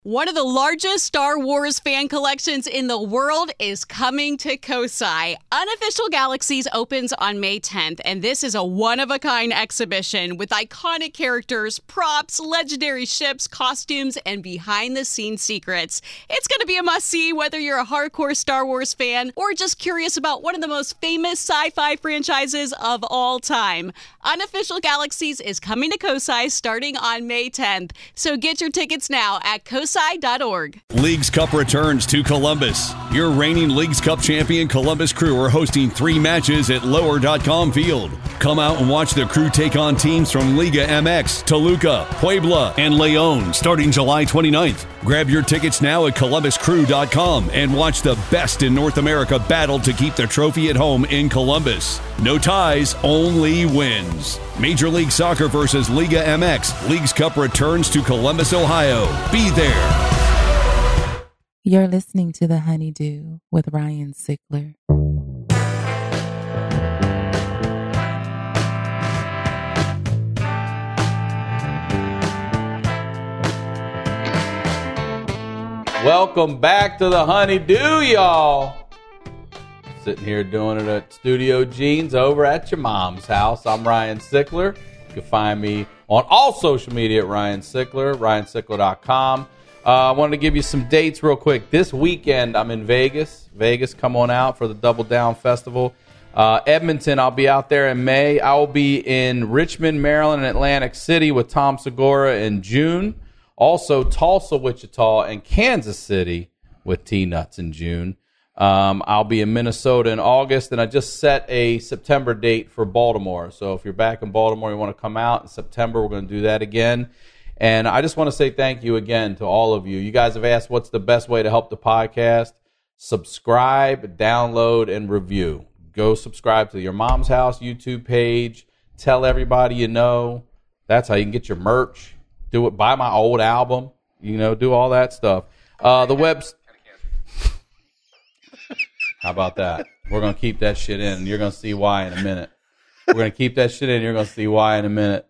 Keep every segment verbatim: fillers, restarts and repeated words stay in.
One of the largest Star Wars fan collections in the world is coming to Kosai. Unofficial Galaxies opens on May tenth, and this is a one-of-a-kind exhibition with iconic characters, props, legendary ships, costumes, and behind-the-scenes secrets. It's going to be a must-see whether you're a hardcore Star Wars fan or just curious about one of the most famous sci-fi franchises of all time. Unofficial Galaxies is coming to Kosai starting on May tenth, so get your tickets now at kosai dot org. Leagues Cup returns to Columbus. Your reigning Leagues Cup champion Columbus Crew are hosting three matches at lower dot com Field. Come out and watch the Crew take on teams from Liga M X, Toluca, Puebla, and Leon starting July twenty-ninth. Grab your tickets now at columbus crew dot com and watch the best in North America battle to keep the trophy at home in Columbus. No ties, only wins. Major League Soccer versus Liga M X. Leagues Cup returns to Columbus, Ohio. Be there. You're listening to The Honeydew with Ryan Sickler. Welcome back to The Honeydew, y'all. Sitting here doing it at Studio Jeans over at your mom's house. I'm Ryan Sickler. You can find me on all social media at Ryan Sickler, ryan sickler dot com. Uh, I wanted to give you some dates real quick. This weekend, I'm in Vegas. Vegas, come on out for the Double Down Festival. Uh, Edmonton, I'll be out there in May. I will be in Richmond, Maryland, and Atlantic City with Tom Segura in June. Also, Tulsa, Wichita, and Kansas City with T-Nuts in June. Um, I'll be in Minnesota in August, and I just set a September date for Baltimore. So if you're back in Baltimore, you want to come out in September, we're going to do that again. And I just want to say thank you again to all of you. You guys have asked what's the best way to help the podcast. Subscribe, download, and review. Go subscribe to Your Mom's House YouTube page. Tell everybody you know. That's how you can get your merch. Do it. Buy my old album. You know, do all that stuff. Uh, the webs. How about that? We're going to keep that shit in, and you're going to see why in a minute. We're going to keep that shit in, and you're going to see why in a minute.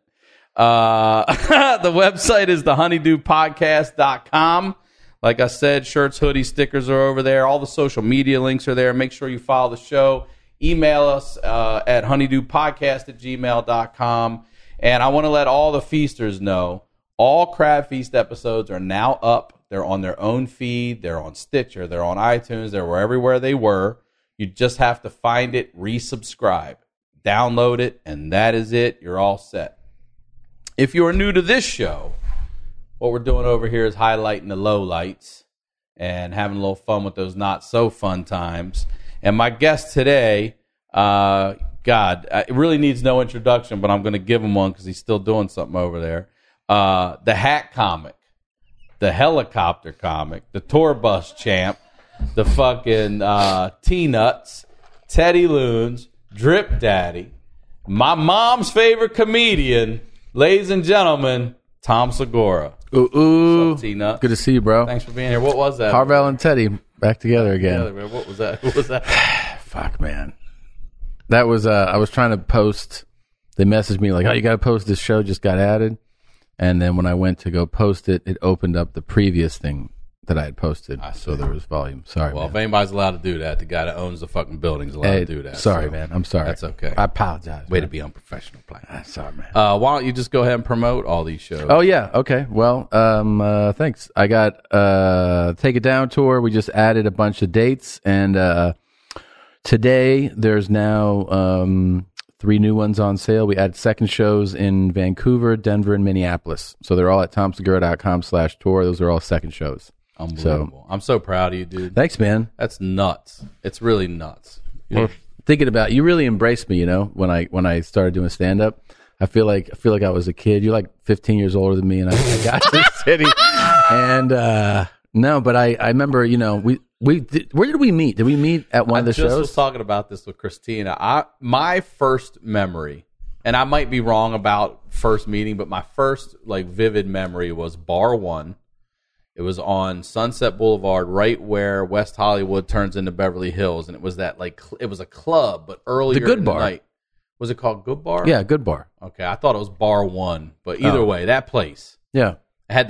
Uh, the website is the honeydew podcast dot com. Like I said, shirts, hoodies, stickers are over there. All the social media links are there. Make sure you follow the show. Email us uh, at honeydew podcast at gmail dot com. And I want to let all the feasters know, all Crab Feast episodes are now up. They're on their own feed. They're on Stitcher. They're on iTunes. They're everywhere they were. You just have to find it, resubscribe, download it, and that is it. You're all set. If you are new to this show, what we're doing over here is highlighting the lowlights and having a little fun with those not so fun times. And my guest today, uh, God, it really needs no introduction, but I'm going to give him one because he's still doing something over there. Uh, the Hat Comic, the Helicopter Comic, the Tour Bus Champ, the fucking uh, T-Nuts, Teddy Loons, Drip Daddy, my mom's favorite comedian, ladies and gentlemen, Tom Segura. Ooh, ooh. What's up, T-Nut? Good to see you, bro. Thanks for being here. What was that? Harvell and Teddy back together again. Together, what was that? What was that? Fuck, man. That was, uh, I was trying to post, they messaged me like, oh, you got to post this show, just got added. And then when I went to go post it, it opened up the previous thing that I had posted. I so there was volume. Sorry, Well, man. if anybody's allowed to do that, the guy that owns the fucking building's allowed Hey, to do that. sorry, so man. I'm sorry. That's okay. I apologize. Way man. to be unprofessional, player. Ah, sorry, man. Uh, why don't you just go ahead and promote all these shows? Oh, yeah. Okay. Well, um, uh, thanks. I got uh, Take It Down tour. We just added a bunch of dates. And uh, today there's now um, three new ones on sale. We added second shows in Vancouver, Denver, and Minneapolis. So they're all at tom segura dot com slash tour. Those are all second shows. Unbelievable. So, I'm so proud of you, dude. Thanks, man. That's nuts. It's really nuts. Well, thinking about you really embraced me, you know, when I when I started doing stand up. I feel like I feel like I was a kid. You're like fifteen years older than me, and I, I got to the city. And uh, no, but I, I remember, you know, we we did, where did we meet? Did we meet at one I of the just shows? was talking about this with Christina. I my first memory, and I might be wrong about first meeting, but my first like vivid memory was Bar One. It was on Sunset Boulevard, right where West Hollywood turns into Beverly Hills, and it was that like cl- it was a club, but earlier The Good in Bar. the night. Was it called Good Bar? Yeah, Good Bar. Okay, I thought it was Bar One, but either Oh. way, that place. Yeah. I had to like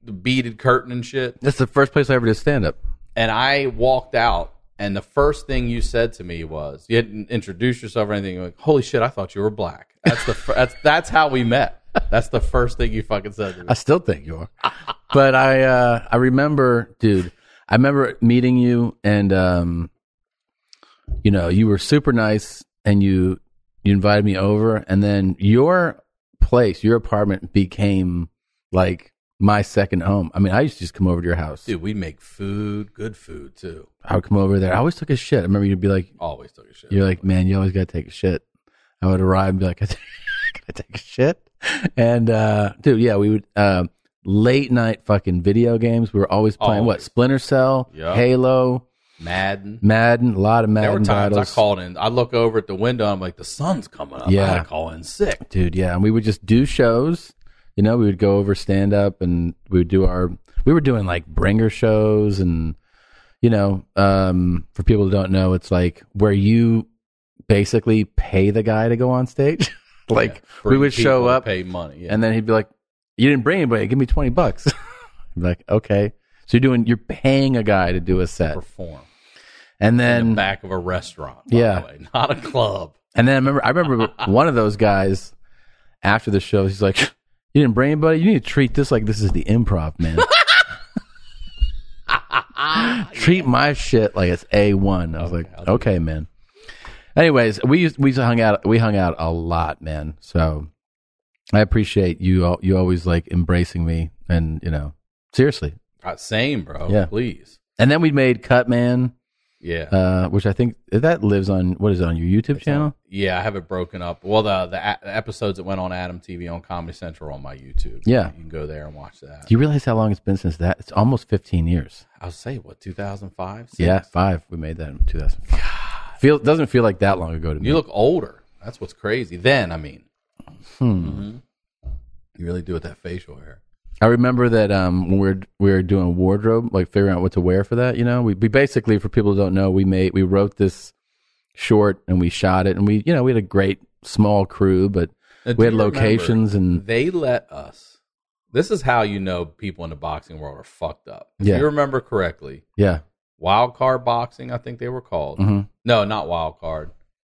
the beaded curtain and shit. That's the first place I ever did stand up. And I walked out, and the first thing you said to me was, you hadn't introduced yourself or anything. You're like, holy shit, I thought you were black. That's the fir- that's that's how we met. That's the first thing you fucking said to me. I still think you are. But I uh, I remember, dude, I remember meeting you, and, um, you know, you were super nice, and you you invited me over, and then your place, your apartment became like my second home. I mean, I used to just come over to your house. Dude, we make food, good food, too. I would come over there. I always took a shit. I remember you'd be like, Always took a shit. you're like, man, you always got to take a shit. I would arrive and be like, can I take a shit? And, uh, dude, yeah, we would, uh, late night fucking video games. We were always playing, Always. what, Splinter Cell, Yep. Halo, Madden. Madden, a lot of Madden There were times titles. I called in. I look over at the window. I'm like, the sun's coming up. Yeah. I gotta call in sick. Dude, yeah. And we would just do shows. You know, we would go over stand up and we would do our, we were doing like bringer shows. And, you know, um, for people who don't know, it's like where you basically pay the guy to go on stage. Like, Yeah, we bring would show people to up pay money. Yeah. and then he'd be like, you didn't bring anybody. Give me twenty bucks. I'm like, okay. So you're doing, you're paying a guy to do a set. perform And in then, the back of a restaurant. By Yeah. the way, not a club. and then I remember, I remember one of those guys after the show, he's like, you didn't bring anybody? You need to treat this like this is the Improv, man. Treat my shit like it's A one. I was Okay, I'll like, do okay, man. Anyways, we used, we used to hung out. We hung out a lot, man. So I appreciate you. al- You always like embracing me, and you know, seriously. Uh, same, bro. Yeah. Please. And then we made Cut Man, Yeah. uh, which I think that lives on what is it on your YouTube It's channel? on- yeah, I have it broken up. Well, the, the a- the episodes that went on Adam T V on Comedy Central are on my YouTube. Yeah. You can go there and watch that. Do you realize how long it's been since that? It's almost fifteen years. I'll say, what, two thousand five? Yeah, five. We made that in two thousand five. Feel doesn't feel like that long ago to me. You look older. That's what's crazy. Then, I mean. Hmm. Mhm. You really do with that facial hair. I remember that um, when we were we were doing wardrobe, like figuring out what to wear for that. You know, we, we basically, for people who don't know, we made we wrote this short and we shot it, and we you know we had a great small crew, but Now, do we had you remember, locations and they let us. This is how you know people in the boxing world are fucked up. If Yeah. you remember correctly, yeah, Wild Card Boxing, I think they were called. hmm No, not Wild Card.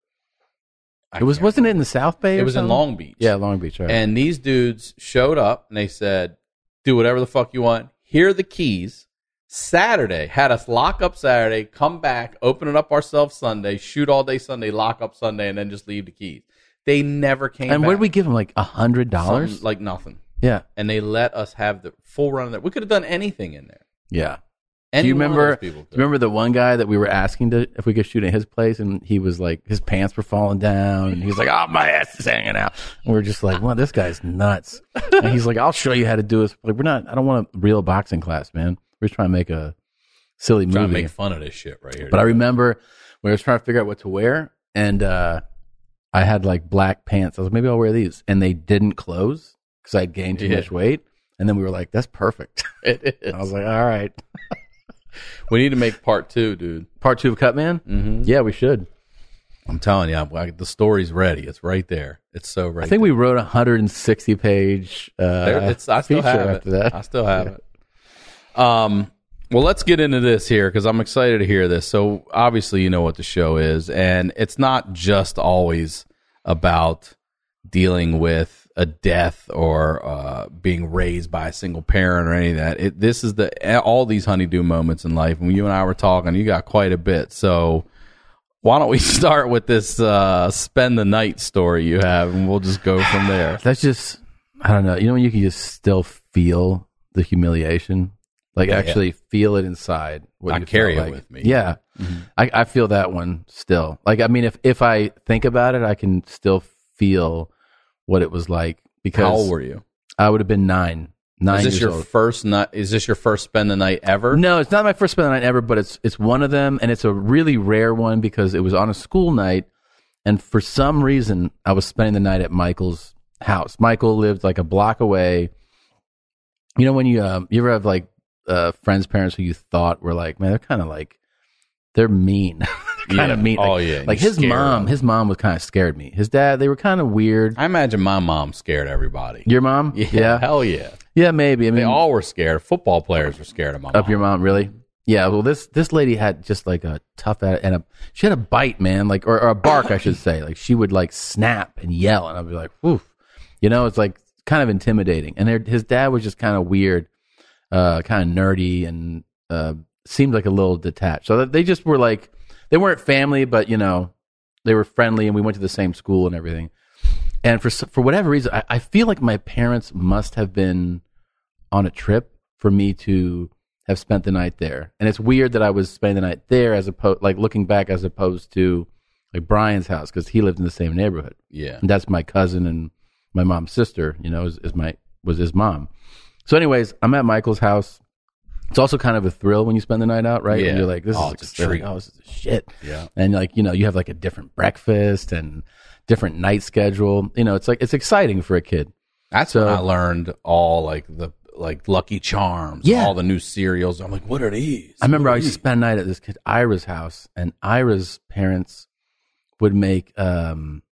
I it was can't wasn't it in remember. the South Bay? It or was in something? Long Beach. Yeah, Long Beach. Right. And these dudes showed up and they said, do whatever the fuck you want. Here are the keys. Saturday, had us lock up Saturday, come back, open it up ourselves Sunday, shoot all day Sunday, lock up Sunday, and then just leave the keys. They never came and back. what did we give them? Like a hundred dollars? Something Like nothing. Yeah, And they let us have the full run of that. We could have done anything in there. yeah. Any do you one of remember? those Do people you could. remember the one guy that we were asking to if we could shoot at his place, and he was like, his pants were falling down, and he was like, "Oh, my ass is hanging out." And we're just like, "Well, this guy's nuts." And he's like, "I'll show you how to do this." Like, we're not. I don't want a real boxing class, man. We're just trying to make a silly Trying to movie. make fun of this shit right here. But I remember when I was trying to figure out what to wear, and uh, I had like black pants. I was like, maybe I'll wear these, and they didn't close because I'd gained too Yeah. much weight. And then we were like, "That's perfect." it is. And I was like, "All right." We need to make part two, dude. Part two of Cut Man? Mm-hmm. Yeah, we should. I'm telling you, I, the story's ready. It's right there. It's so ready. I think we wrote a one hundred sixty page uh, There, it's, I still feature have after it. that. I still have it. Um, well, let's get into this here because I'm excited to hear this. So obviously, you know what the show is, and it's not just always about dealing with a death or uh, being raised by a single parent or any of that. It, this is the all these honeydew moments in life. When you and I were talking, you got quite a bit. So why don't we start with this uh, spend the night story you have, and we'll just go from there. That's just, I don't know. You know when you can just still feel the humiliation? Like Yeah, actually feel it inside. What I you carry felt it like. with me. Yeah. Mm-hmm. I, I feel that one still. Like, I mean, if, if I think about it, I can still feel what it was like. Because How old were you? I would have been nine. Nine Is this years your old. first night? Is this your first spend the night ever? No, it's not my first spend the night ever, but it's it's one of them, and it's a really rare one because it was on a school night, and for some reason, I was spending the night at Michael's house. Michael lived like a block away. You know when you um, you ever have like uh, friends' parents who you thought were like, man, they're kind of like they're mean, kind Yeah. of mean. Like, Oh, yeah. like You his scared mom, them. his mom was kind of scared me. His dad, they were kind of weird. I imagine my mom scared everybody. Your mom, Yeah, hell yeah. Yeah, maybe. I mean, They all were scared. Football players were scared of my mom. of your mom, really? Yeah. Well, this this lady had just like a tough at and a she had a bite, man, like or, or a bark, I should say. Like she would like snap and yell, and I'd be like, "Oof," you know, it's like kind of intimidating. And her, his dad was just kind of weird, uh, kind of nerdy, and uh, seemed like a little detached. So they just were like, they weren't family, but you know, they were friendly, and we went to the same school and everything. And for for whatever reason, I, I feel like my parents must have been on a trip for me to have spent the night there. And it's weird that I was spending the night there as opposed, like looking back as opposed to like Brian's house, because he lived in the same neighborhood. Yeah. And that's my cousin and my mom's sister, you know, is, is my, was his mom. So anyways, I'm at Michael's house. It's also kind of a thrill when you spend the night out, right? Yeah. And you're like, this Oh, is it's a exciting. treat. Oh, this is shit. Yeah. And like, you know, you have like a different breakfast and different night schedule. You know, it's like, it's exciting for a kid. That's So- when I learned all like the like Lucky Charms, Yeah. all the new cereals. I'm like, what are these? I remember What I are used to these? spend night at this kid Ira's house, and Ira's parents would make um,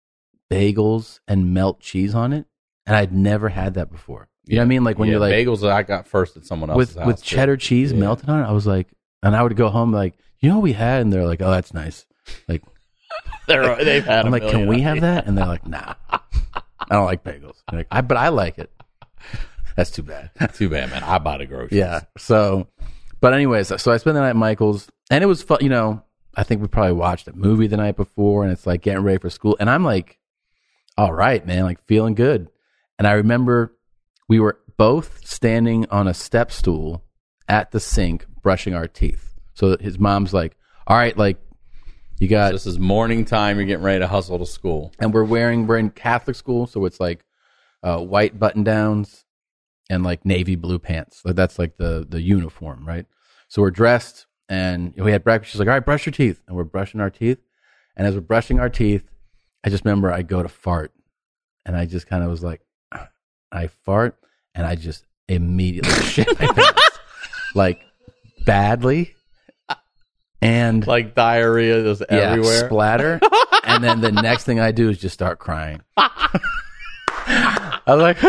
bagels and melt cheese on it, and I'd never had that before. You know what I mean? Like when Yeah, you're like bagels that I got first at someone else's with house. with too. cheddar cheese Yeah. melted on it. I was like, and I would go home like, you know what we had, and they're like, oh, that's nice. Like They're, they've had. I'm a like, can million we of have these. that? And they're like, nah, I don't like bagels. I'm like, I but I like it. That's too bad. Too bad, man. I buy the groceries. Yeah. So, but anyways, so I spent the night at Michael's, and it was fun. You know, I think we probably watched a movie the night before, and it's like getting ready for school, and I'm like, all right, man, like feeling good. And I remember we were both standing on a step stool at the sink brushing our teeth. So his mom's like, all right, like you got, This is morning time. You're getting ready to hustle to school. and we're wearing, we're in Catholic school, so it's like uh, white button downs and like navy blue pants. Like that's like the the uniform, right? So we're dressed, and we had breakfast. She's like, all right, brush your teeth. And we're brushing our teeth. And as we're brushing our teeth, I just remember I go to fart, and I just kind of was like, I fart, and I just immediately shit my pants. Like badly. And Like diarrhea just yeah, everywhere. splatter. And then the next thing I do is just start crying. I was like,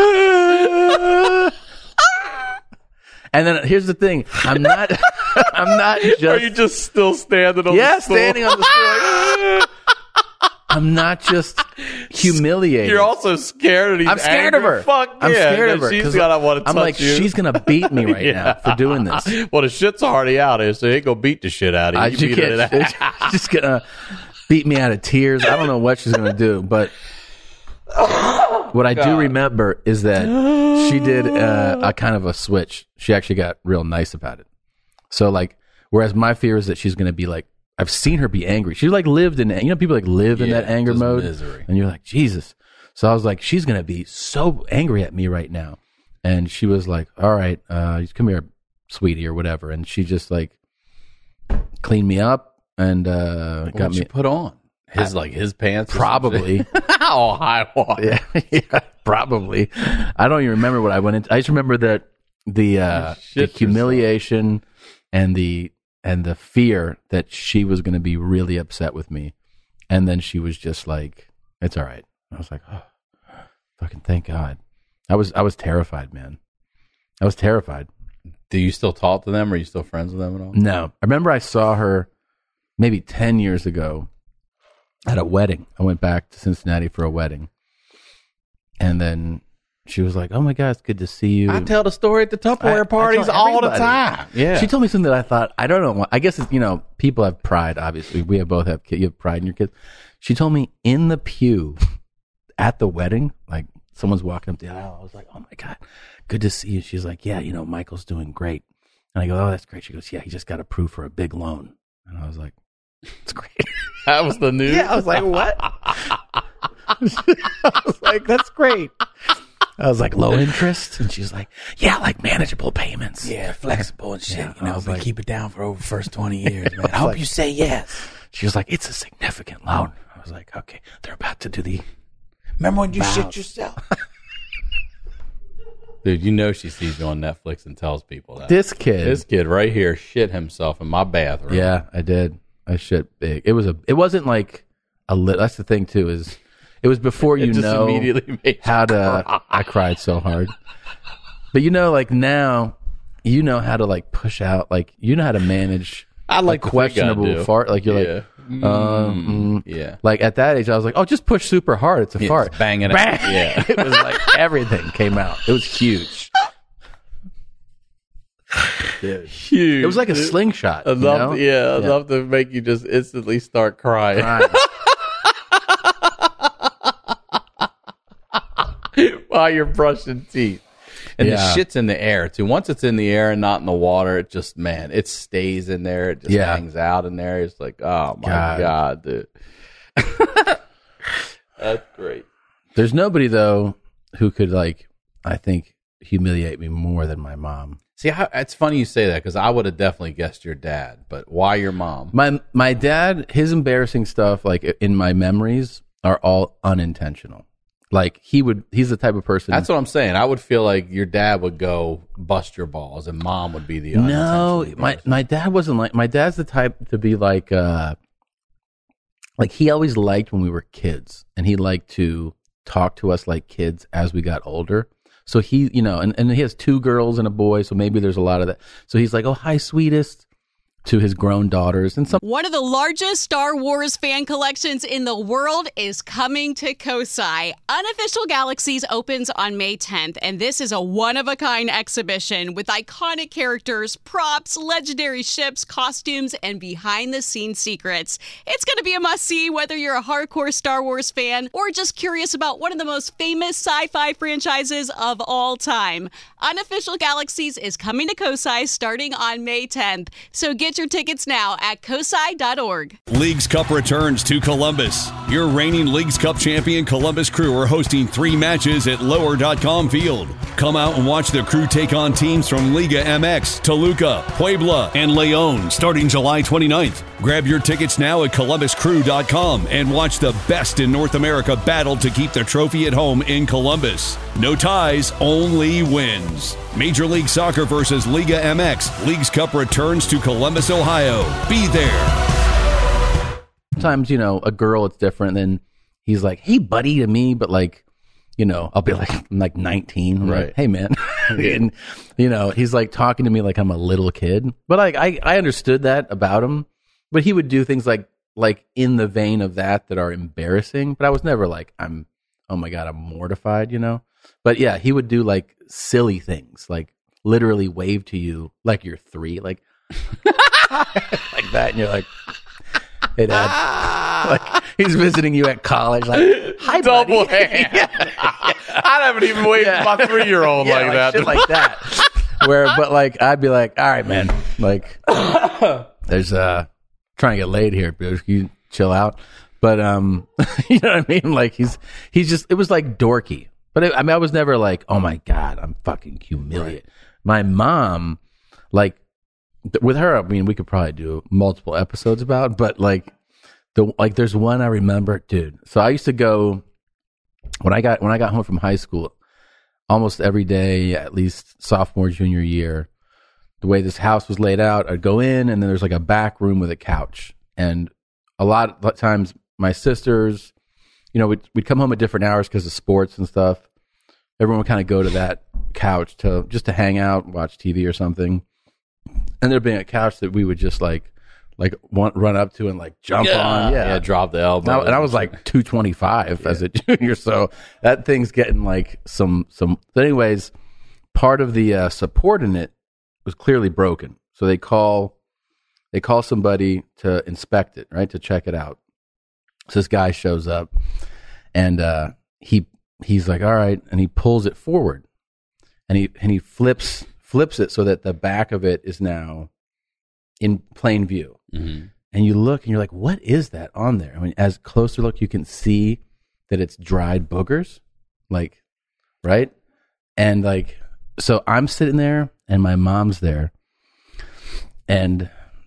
and then here's the thing: I'm not, I'm not just, Are you just still standing on yeah, the stool? standing on the stool. Like, I'm not just humiliated. You're also scared of these I'm scared of angry- her. Fuck I'm yeah. scared of Then her. She's 'cause gonna want to touch I'm like, you. she's gonna beat me right Yeah. now for doing this. Well, the shit's already out here, so he ain't gonna beat the shit out of you. I You she beat it can't, in- she's just gonna beat me out of tears. I don't know what she's gonna do, but what I do remember is that she did uh, a kind of a switch. She actually got real nice about it. So like, whereas my fear is that she's gonna be like, I've seen her be angry. She like lived in, you know, people like live in Yeah, that anger just mode, misery. and you're like, Jesus. So I was like, she's gonna be so angry at me right now, and she was like, all right, uh, come here, sweetie, or whatever, and she just like cleaned me up and uh, got What'd me you put on? His like his pants, or some probably. shit? Oh, high water. Yeah, yeah, probably. I don't even remember what I went into. I just remember that the uh, the shit humiliation and the and the fear that she was going to be really upset with me, and then she was just like, "It's all right." I was like, "Oh, fucking thank God." I was I was terrified, man. I was terrified. Do you still talk to them? Are you still friends with them at all? No, I remember I saw her maybe ten years ago at a wedding. I went back to Cincinnati for a wedding, and then she was like, "Oh my God, it's good to see you." I tell the story at the I- I Tupperware parties tell all the everybody. time. Yeah. She told me something that I thought, I don't know. I guess it's, you know, people have pride, obviously. We have both have kids. You have pride in your kids. She told me in the pew at the wedding, like someone's walking up the aisle. I was like, oh my God, good to see you. She's like, yeah, you know, Michael's doing great. And I go, oh, that's great. She goes, yeah, he just got approved for a big loan. And I was like, it's great. that was the news. Yeah, I was like, what? I was like, that's great. I was like, low interest? And she's like, yeah, like manageable payments. Yeah, flexible and shit. Yeah, you know, I was we like- keep it down for over the first twenty years, man. I hope like- you say yes. She was like, it's a significant loan. I was like, okay, they're about to do the. Remember when you Wow. shit yourself? Dude, you know she sees you on Netflix and tells people that. This kid. This kid right here shit himself in my bathroom. Yeah, I did. I shit big. It was a. It wasn't like a lit. That's the thing too. Is it was before It you just know immediately made you how to. cry. I cried so hard. But you know, like now, you know how to like push out, like you know how to manage. I like a questionable fart. Like you're yeah. like, mm, um, yeah. Like at that age, I was like, oh, just push super hard. It's a Yeah, fart. it's banging it. Bang! Yeah. It was like everything came out. It was huge. Dude. Huge. It was like a slingshot. I'd you love, know? to, yeah, I'd Yeah. love to make you just instantly start crying Right. while you're brushing teeth. And Yeah. the shit's in the air too. Once it's in the air and not in the water, it just man, it stays in there. It just Yeah. hangs out in there. It's like, oh my God. god, dude. That's great. There's nobody though who could like, I think, humiliate me more than my mom. See, how, it's funny you say that because I would have definitely guessed your dad, but why your mom? My my dad, his embarrassing stuff, like in my memories, are all unintentional. Like he would, he's the type of person. That's what I'm saying. I would feel like your dad would go bust your balls, and mom would be the no. unintentionally My embarrassing. my dad wasn't like. My dad's the type to be like, uh, like he always liked when we were kids, and he liked to talk to us like kids as we got older. So he, you know, and, and he has two girls and a boy, so maybe there's a lot of that. So he's like, oh, hi, sweetest, to his grown daughters. And some One of the largest Star Wars fan collections in the world is coming to Kosai. Unofficial Galaxies opens on May tenth, and this is a one-of-a-kind exhibition with iconic characters, props, legendary ships, costumes, and behind-the-scenes secrets. It's going to be a must-see whether you're a hardcore Star Wars fan or just curious about one of the most famous sci-fi franchises of all time. Unofficial Galaxies is coming to Kosai starting on May tenth, so get your tickets now at kosai dot org. Leagues Cup returns to Columbus. Your reigning Leagues Cup champion Columbus Crew are hosting three matches at lower dot com field. Come out and watch the Crew take on teams from Liga M X, Toluca, Puebla, and Leon starting July twenty-ninth. Grab your tickets now at columbus crew dot com and watch the best in North America battle to keep the trophy at home in Columbus. No ties, only wins. Major League Soccer versus Liga M X. Leagues Cup returns to Columbus, Ohio. Be there. sometimes, you know, a girl, it's different than he's like, hey, buddy, to me, but like, you know, I'll be like, I'm like nineteen, right? Like, hey, man. And, you know, he's like talking to me like I'm a little kid. But like, I, I understood that about him. But he would do things like, like in the vein of that that are embarrassing. But I was never like, I'm, oh my God, I'm mortified, you know? But yeah, he would do like silly things, like literally wave to you like you're three, like, like that. And you're like, hey, Dad. Like he's visiting you at college, like, hi, Double buddy. hand. I haven't even waved Yeah. my three year old Yeah, like, like that. shit like that. Where, but like, I'd be like, all right, man, like, there's uh, trying to get laid here, dude. You chill out. But um, you know what I mean? Like he's he's just it was like dorky. But it, I mean, I was never like, oh my God, I'm fucking humiliated. Right. My mom, like, th- with her, I mean, we could probably do multiple episodes about, but like, the like, there's one I remember, dude. So I used to go when I got when I got home from high school, almost every day, at least sophomore, junior year. The way this house was laid out, I'd go in, and then there's like a back room with a couch, and a lot of times my sisters, you know, we'd, we'd come home at different hours because of sports and stuff. Everyone would kind of go to that couch to just to hang out, watch T V or something. And there'd be a couch that we would just like, like want, run up to and like jump yeah. on. Yeah. yeah, drop the elbow. And I, and I was like two twenty-five yeah. as a junior. So that thing's getting like some, some, but anyways, part of the uh, support in it was clearly broken. So they call, they call somebody to inspect it, right? To check it out. So this guy shows up and uh, he he's like, all right, and he pulls it forward, and he and he flips flips it so that the back of it is now in plain view. Mm-hmm. And you look and you're like, what is that on there? I mean, as closer look, you can see that it's dried boogers, like, right? And like, so I'm sitting there, and my mom's there, and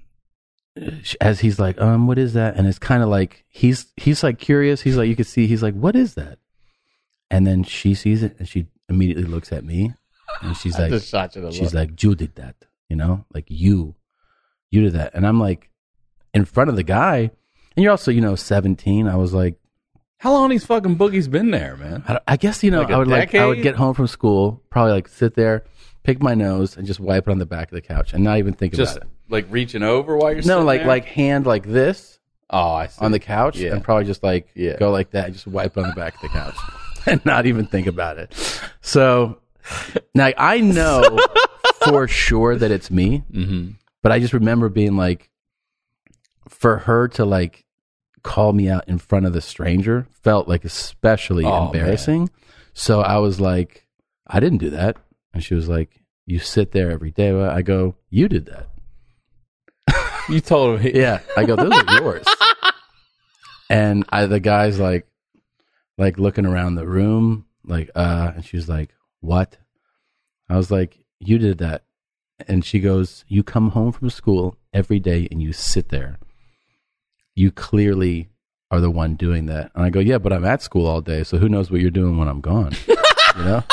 as he's like, um, what is that? And it's kind of like, he's, he's like curious. He's like, you can see, he's like, what is that? And then she sees it and she immediately looks at me and she's like, just shot you the she's look. like, you did that, you know, like you, you did that. And I'm like in front of the guy, and you're also, you know, seventeen. I was like, How long these fucking boogies been there, man? I, I guess, you know, Like a I would like I would decade? get home from school, probably like sit there, pick my nose, and just wipe it on the back of the couch and not even think Just about it. like reaching over while you're No, sitting like there? like hand like this oh, I see. on the couch, Yeah. and probably just like Yeah. go like that, and just wipe it on the back of the couch, and not even think about it. So now I know for sure that it's me, Mm-hmm. but I just remember being like, for her to like call me out in front of the stranger felt like especially Oh, embarrassing. So I was like, I didn't do that. And she was like, you sit there every day. Well, I go, you did that. You told him. Yeah. I go, those are yours. And I, the guy's like, like looking around the room, like, uh, and she was like, what? I was like, you did that. And she goes, you come home from school every day and you sit there. You clearly are the one doing that. And I go, yeah, but I'm at school all day, so who knows what you're doing when I'm gone? You know?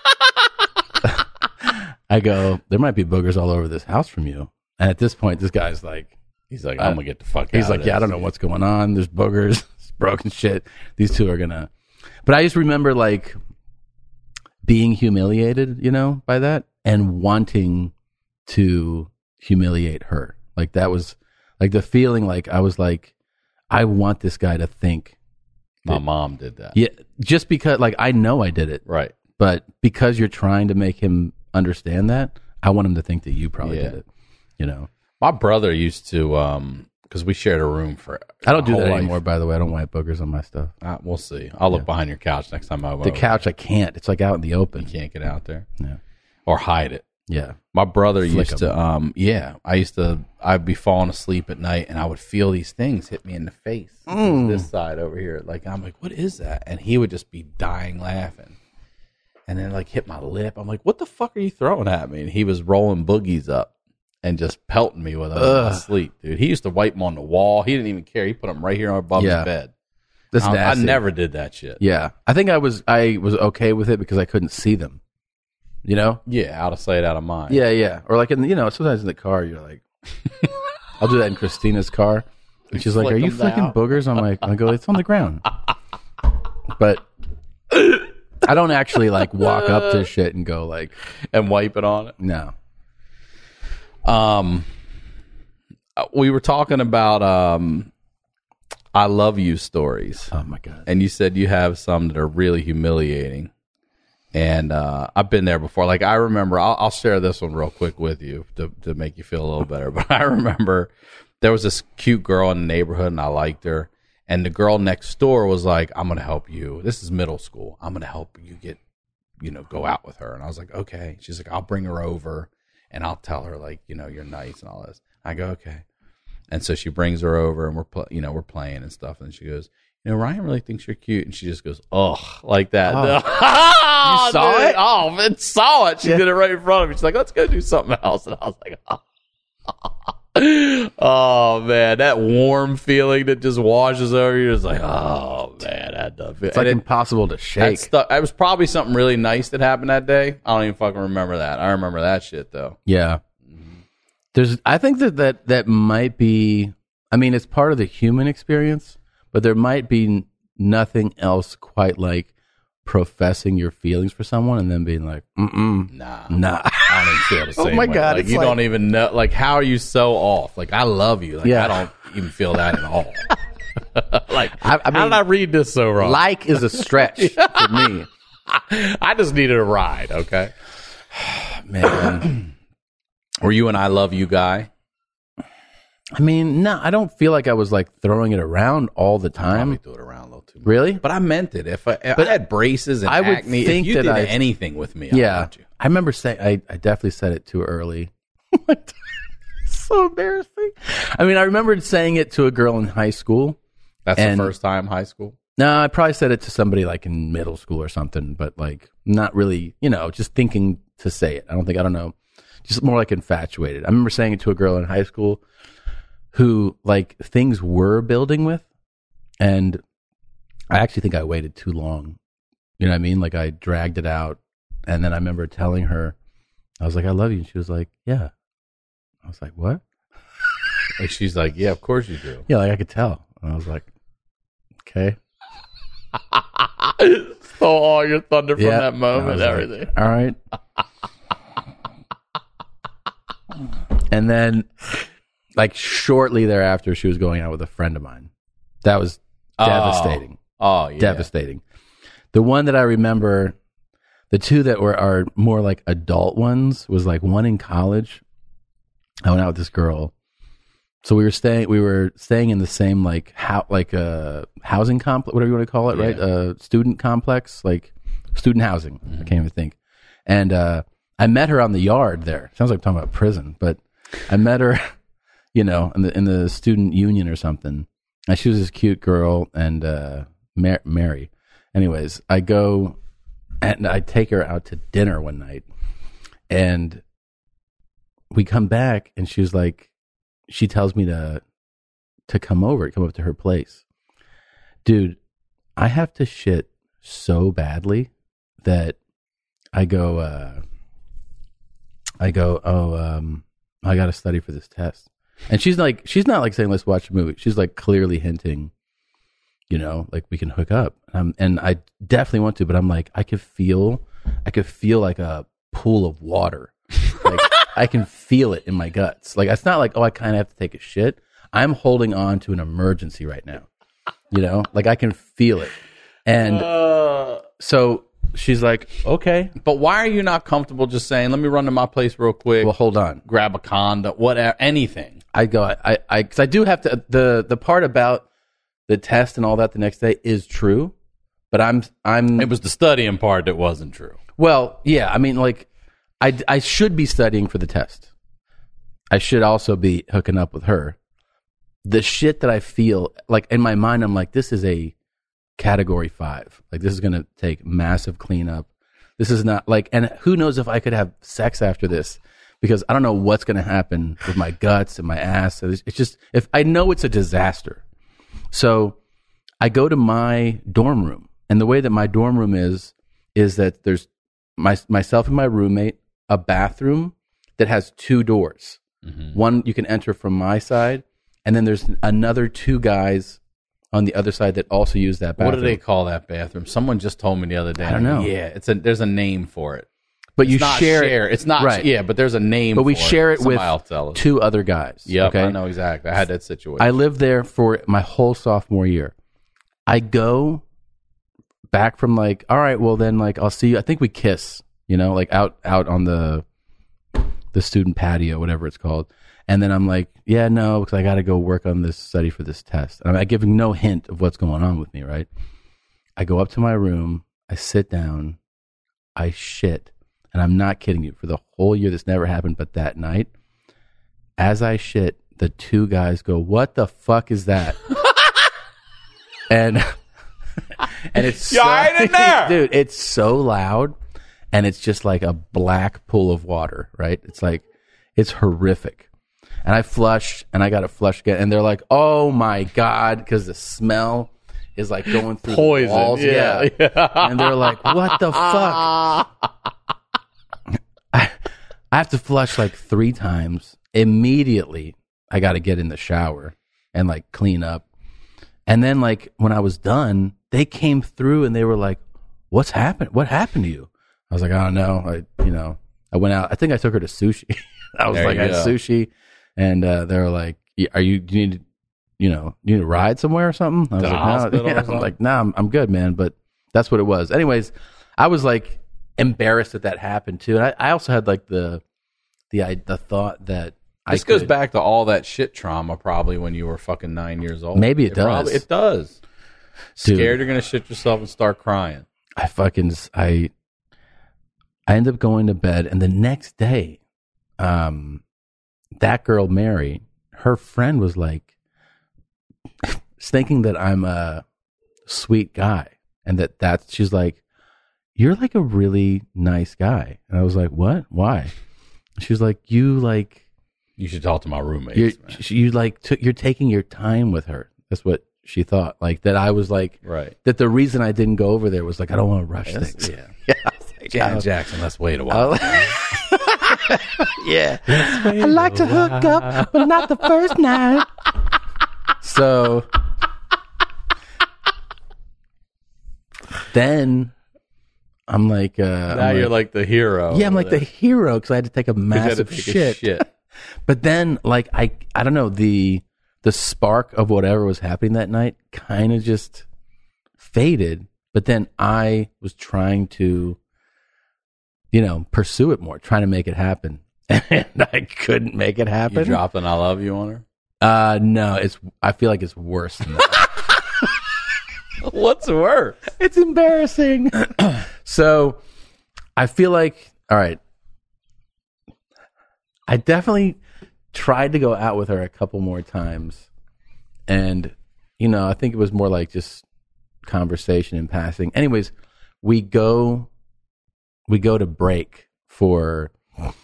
I go, there might be boogers all over this house from you. And at this point, this guy's like, He's like, I'm gonna get the fuck out. he's of like, yeah, I this. don't know what's going on. There's boogers, it's broken shit. These two are gonna. But I just remember like being humiliated, you know, by that, and wanting to humiliate her. Like that was like the feeling. Like I was like, I want this guy to think. My mom did that. Yeah, just because like I know I did it, Right. but because you're trying to make him understand that, I want him to think that you probably Yeah. did it. You know, My brother used to, um, because we shared a room for. I don't do my that whole life. anymore. By the way, I don't wipe boogers on my stuff. Uh, we'll see. I'll look behind your couch next time I The couch, I can't. It's like out in the You open. can't get out there. Yeah. Or hide it. Yeah. My brother Flick used 'em. to, um, yeah, I used to, I'd be falling asleep at night and I would feel these things hit me in the face. Mm. This side over here. Like, I'm like, what is that? And he would just be dying laughing. And then, like, hit my lip. I'm like, what the fuck are you throwing at me? And he was rolling boogies up and just pelting me with them in my Ugh. sleep, dude. He used to wipe them on the wall. He didn't even care. He put them right here above Yeah. his bed. That's I, I nasty. never did that shit. Yeah. I think I was I was okay with it because I couldn't see them. You know? Yeah, out of sight, out of mind. Yeah, yeah. Or like in the, you know, sometimes in the car you're like I'll do that in Christina's car. And she's like, Flick "Are you them flicking down." boogers?" I'm like, I go, "It's on the ground." But I don't actually like walk up to shit and go like, And wipe it on it. no. Um, we were talking about um, I love you stories, Oh my god. and you said you have some that are really humiliating. And uh, I've been there before. Like I remember, I'll, I'll share this one real quick with you to to make you feel a little better. But I remember there was this cute girl in the neighborhood, and I liked her. And the girl next door was like, "I'm gonna help you. This is middle school. I'm gonna help you get, you know, go out with her." And I was like, "Okay." She's like, "I'll bring her over, and I'll tell her like, you know, you're nice and all this." I go, "Okay." And so she brings her over, and we're pl- you know we're playing and stuff. And she goes, "You know, Ryan really thinks you're cute." And she just goes, "Ugh," like that. Oh. You saw it? Oh, it saw it. She Yeah. did it right in front of me. She's like, "Let's go do something else." And I was like, "Oh, oh man, that warm feeling that just washes over you is like, oh man, that does feel." It's like and it- impossible to that shake. stuff. It was probably something really nice that happened that day. I don't even fucking remember that. I remember that shit though. Yeah. There's I think that, that that might be I mean it's part of the human experience, but there might be n- nothing else quite like professing your feelings for someone and then being like, mm-mm, Nah, nah. I don't even feel the Oh same my way. God, Like, it's you like- don't even know. Like, how are you so off? Like, I love you. Like, Yeah. I don't even feel that at all. Like, I- I how mean, did I read this so wrong? Like is a stretch for me. I just needed a ride. Okay. Man. Were you an I love you guy? I mean, no, I don't feel like I was like throwing it around all the Probably time. threw it around a little too much. Really? But I meant it. If I, if But I had braces and I would acne, think if you that did I- anything with me, I Yeah. loved you. I remember saying I, I definitely said it too early. So embarrassing. I mean, I remembered saying it to a girl in high school. That's And- the first time high school. No, I probably said it to somebody like in middle school or something, but like not really, you know, just thinking to say it. I don't think, I don't know, just more like infatuated. I remember saying it to a girl in high school who like things were building with. And I actually think I waited too long. You know what I mean? Like I dragged it out. And then I remember telling her, I was like, I love you. And she was like, yeah. I was like, what? Like she's like, yeah, of course you do. Yeah, like I could tell. And I was like, okay. Stole all your thunder from Yeah. that I moment, was like, everything. all right. And then, like, shortly thereafter, she was going out with a friend of mine. That was devastating. Oh, yeah. Devastating. The one that I remember, the two that were are more like adult ones, was like one in college. I went out with this girl. So we were staying. We were staying in the same like how like a uh, housing complex, whatever you want to call it, Yeah. right? A uh, student complex, like student housing. Mm-hmm. I can't even think. And uh, I met her on the yard there. Sounds like I'm talking about prison, but I met her, you know, in the in the student union or something. And she was this cute girl, and uh, Mar- Mary. Anyways, I go and I take her out to dinner one night, and we come back, and she was like, she tells me to to come over, come up to her place. Dude, I have to shit so badly that I go, uh, I go, oh, um, I got to study for this test. And she's like, she's not like saying, let's watch a movie. She's like clearly hinting, you know, like we can hook up. Um, and I definitely want to, but I'm like, I could feel, I could feel like a pool of water. Like I can feel it in my guts. Like it's not like, oh, I kind of have to take a shit. I'm holding on to an emergency right now. You know, like I can feel it. And Uh, so she's like, okay, but why are you not comfortable just saying, let me run to my place real quick, well, hold on. grab a condom, whatever, anything? I go, I, I, because I do have to. The the part about the test and all that the next day is true, but I'm I'm It was the studying part that wasn't true. well, yeah. I mean, like, I I should be studying for the test. I should also be hooking up with her. The shit that I feel, like in my mind, I'm like, this is a category five. Like this is gonna take massive cleanup. This is not like, and who knows if I could have sex after this. Because I don't know what's going to happen with my guts and my ass. It's it's just, if I know it's a disaster. So I go to my dorm room. And the way that my dorm room is, is that there's my myself and my roommate, a bathroom that has two doors. Mm-hmm. One you can enter from my side. And then there's another two guys on the other side that also use that bathroom. What do they call that bathroom? Someone just told me the other day. I don't know. Yeah, it's a there's a name for it. But It's you not share, share. It's not right. yeah, but there's a name But we for share it Somebody with else tell us. two other guys. Yep, okay? I know exactly. I had that situation. I lived there for my whole sophomore year. I go back from like, all right, well then like I'll see you. I think we kiss, you know, like out out on the the student patio, whatever it's called. And then I'm like, yeah, no, because I got to go work on this study for this test. And I'm giving no hint of what's going on with me, right? I go up to my room, I sit down, I shit. And I'm not kidding you. For the whole year, this never happened, but that night, as I shit, the two guys go, "What the fuck is that?" and and it's You all right in there? dude. It's so loud, and it's just like a black pool of water, right? It's like it's horrific. And I flush, and I got to flush again, and they're like, "Oh my god," because the smell is like going through Poison, the walls, yeah, yeah. And they're like, "What the fuck?" I, I have to flush like three times. Immediately, I got to get in the shower and like clean up. And then like when I was done, they came through and they were like, "What's happened? What happened to you?" I was like, "I don't know. I, you know, I went out. I think I took her to sushi. I was There like, you I had go. sushi." And uh, they were like, "Are you? Do you need, you know, do you need a ride somewhere or something?" I was To the like, hospital "No." or Yeah, I'm something? like, "Nah, I'm, I'm good, man." But that's what it was. Anyways, I was like embarrassed that that happened too. And I, I also had like the the I, the thought that I This goes could- back to all that shit trauma probably when you were fucking nine years old. Maybe it does. probably- it does. Dude. Scared you're gonna shit yourself and start crying. I fucking I I ended up going to bed, and the next day, um, that girl Mary, her friend was like thinking that I'm a sweet guy, and that that's she's like, "You're like a really nice guy," and I was like, "What? Why?" She was like, "You like You should talk to my roommates. you man. you like took you're taking your time with her." That's what she thought. Like that I was like Right. that the reason I didn't go over there was like I don't want to rush Yes, things. yeah. yeah. I was like, Janet "Oh." Jackson, let's wait a while. yeah. I like to hook up, but not the first night. So then I'm like, uh, Now I'm you're like the hero. yeah, I'm like the hero because I had to take a 'Cause you had to massive take a shit. shit. But then, like, I, I don't know, the the spark of whatever was happening that night kind of just faded. But then I was trying to, you know, pursue it more, trying to make it happen, and I couldn't make it happen. You dropped an "I love you" on her. Uh, no, it's. I feel like it's worse than that. What's worse? It's embarrassing. So, I feel like, all right, I definitely tried to go out with her a couple more times, and you know, I think it was more like just conversation in passing. Anyways, we go, we go to break for,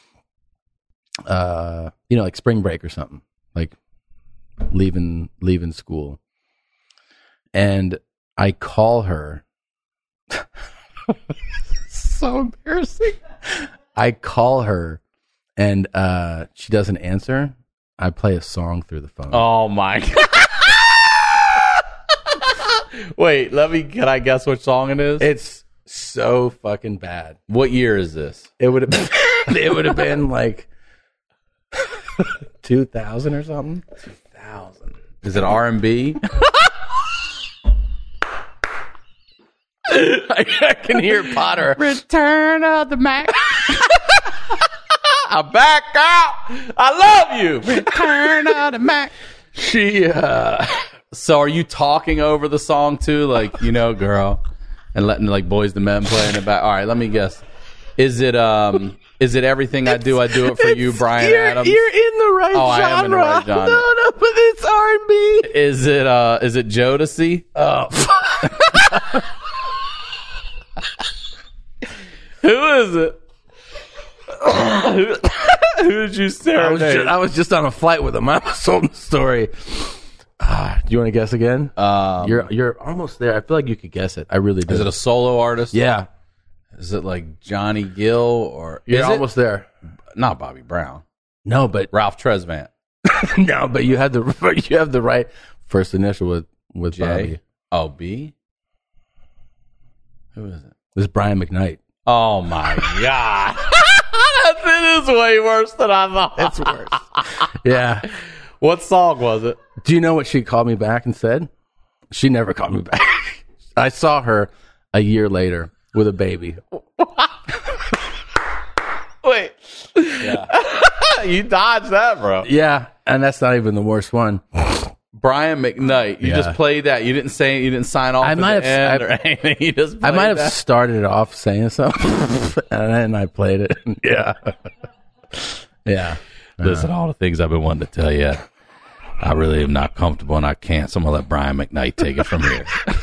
uh, you know, like spring break or something, like leaving leaving school, and I call her. So embarrassing. I call her, and uh, she doesn't answer. I play a song through the phone. Oh my god! Wait, let me. Can I guess what song it is? It's so fucking bad. What year is this? It would have been. It would have been like two thousand or something. two thousand. Is it R and B? I, I can hear Potter. Return of the Mac. I back out. I love you. Return of the Mac. She. Uh, So are you talking over the song too, like, you know, girl, and letting like Boys the Men play in the back? All right, let me guess. Is it um? Is it Everything I Do, I Do It For You, Bryan you're, Adams? You're in the right Oh, I genre. am in the right genre. No, no, but it's R and B. Is it uh? Is it Jodeci? Oh. Who is it? who, who did you I was, serenade? just, I was just on a flight with him. I was told the story. Ah, do you want to guess again? Um, you're you're almost there. I feel like you could guess it. I really do. is it a solo artist? Yeah, Is it like Johnny Gill or you're is it- almost there. not Bobby Brown? No, but Ralph Tresvant. no, but you had the you have the right first initial with with J. Bobby. Oh, B. Who is it? This is Brian McKnight. Oh my god. That is way worse than I thought. It's worse. Yeah. What song was it? Do you know what she called me back and said? She never called me back. I saw her a year later with a baby. Wait. Yeah. You dodged that, bro. Yeah, and that's not even the worst one. Brian McKnight. You Yeah. just played that. You didn't say you didn't sign off I at might the have- end I- or anything. You just I played might have that. started it off saying something, and then I played it. Yeah. Yeah. Listen, all the things I've been wanting to tell you, I really am not comfortable and I can't. So I'm going to let Brian McKnight take it from here.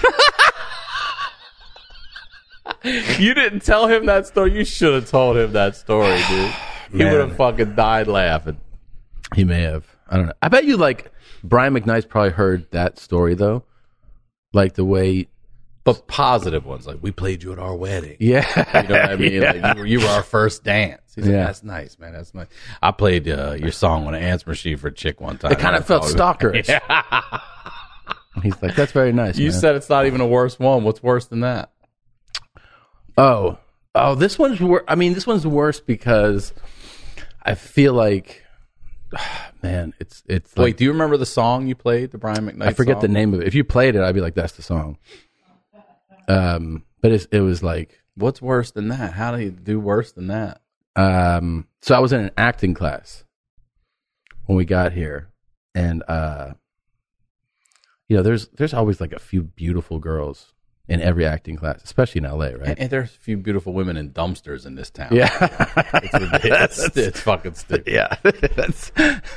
You didn't tell him that story. You should have told him that story, dude. He Man. would have fucking died laughing. He may have. I don't know. I bet you, like, Brian McKnight's probably heard that story, though. Like, the way... But positive ones, like, we played you at our wedding. Yeah. You know what I mean? Yeah. Like, you, were, you were our first dance. He's like, Yeah. that's nice, man. That's nice. I played uh, your song on an answer machine for a chick one time. It kind of That's felt all we- stalkerish. Yeah. He's like, that's very nice, You man. said it's not even a worse one. What's worse than that? Oh. Oh, this one's worse. I mean, this one's worse because I feel like... Man, it's... it's like, Wait, do you remember the song you played, the Brian McKnight I forget song? the name of it. If you played it, I'd be like, that's the song. Um, but it's, it was like... What's worse than that? How do you do worse than that? Um, so I was in an acting class when we got here, and uh, you know, there's there's always like a few beautiful girls in every acting class, especially in L A, right? And, and there's a few beautiful women in dumpsters in this town. Yeah, It's ridiculous. it's, it's fucking stupid. yeah. That's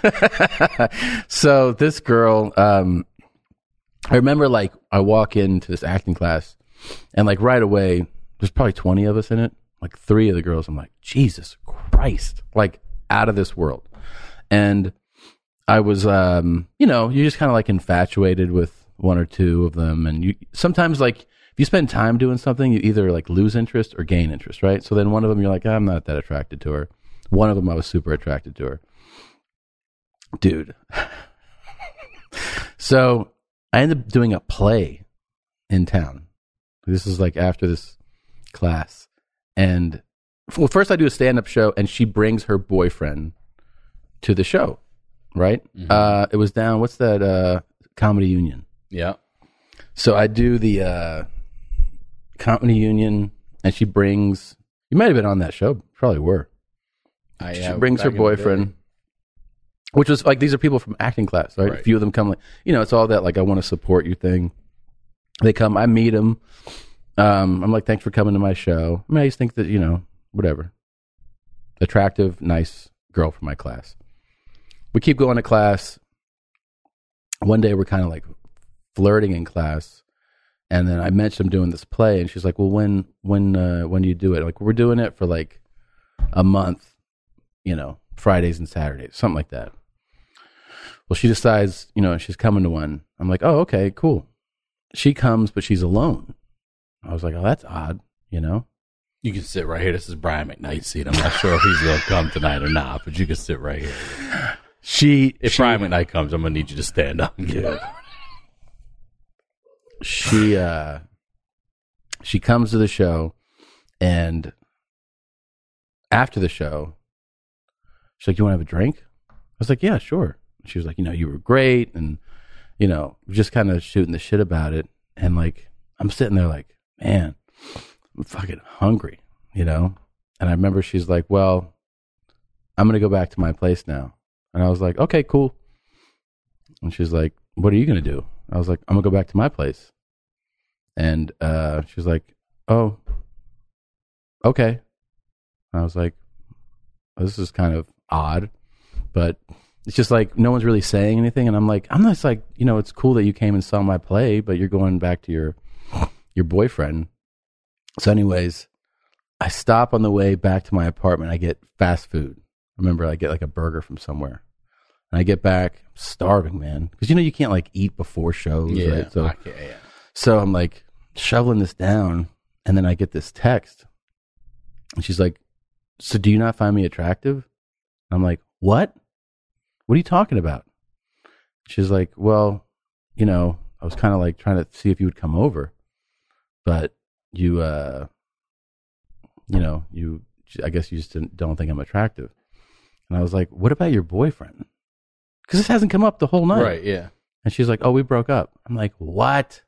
so this girl, um, I remember like I walk into this acting class, and like right away, there's probably twenty of us in it. Like three of the girls, I'm like, Jesus Christ, like out of this world. And I was, um, you know, you're just kind of like infatuated with one or two of them. And you sometimes like, if you spend time doing something, you either like lose interest or gain interest, right? So then one of them, you're like, I'm not that attracted to her. One of them, I was super attracted to her. Dude. So I ended up doing a play in town This is like after this class. And well, first I do a stand-up show, and she brings her boyfriend to the show, right? Mm-hmm. Uh, it was down, what's that, uh, Comedy Union. Yeah. So I do the uh, Comedy Union, and she brings, you might have been on that show, probably were. I she have brings her boyfriend, which was like, these are people from acting class, right? Right. A few of them come, like, you know, it's all that, like, I want to support you thing. They come, I meet them. Um, I'm like, thanks for coming to my show. I mean, I just think that, you know, whatever. Attractive, nice girl from my class. We keep going to class. One day we're kind of like flirting in class. And then I mentioned I'm doing this play, and she's like, well, when, when, uh, when do you do it? Like, we're doing it for like a month, you know, Fridays and Saturdays, something like that. Well, she decides, you know, she's coming to one. I'm like, oh, okay, cool. She comes, but she's alone. I was like, oh, that's odd, you know? You can sit right here. This is Brian McKnight's seat. I'm not sure if he's going to come tonight or not, but you can sit right here. She, if she, Brian McKnight comes, I'm going to need you to stand up and get yeah. it. She, uh, she comes to the show, and after the show, she's like, you want to have a drink? I was like, yeah, sure. She was like, you know, you were great, and, you know, just kind of shooting the shit about it. And, like, I'm sitting there like, man, I'm fucking hungry, you know? And I remember she's like, well, I'm going to go back to my place now. And I was like, okay, cool. And she's like, what are you going to do? I was like, I'm going to go back to my place. And uh, she was like, oh, okay. I was like, well, this is kind of odd, but it's just like no one's really saying anything. And I'm like, I'm not like, you know, it's cool that you came and saw my play, but you're going back to your your boyfriend. So anyways, I stop on the way back to my apartment. I get fast food. Remember, I get like a burger from somewhere. And I get back, I'm starving, man. Because, you know, you can't like eat before shows, Yeah, right? So, okay, yeah. so I'm like shoveling this down. And then I get this text. And she's like, so do you not find me attractive? I'm like, what? What are you talking about? She's like, well, you know, I was kind of like trying to see if you would come over. But you, uh, you know, you, I guess you just didn't, don't think I'm attractive. And I was like, what about your boyfriend? Because this hasn't come up the whole night. Right, yeah. And she's like, oh, we broke up. I'm like, what?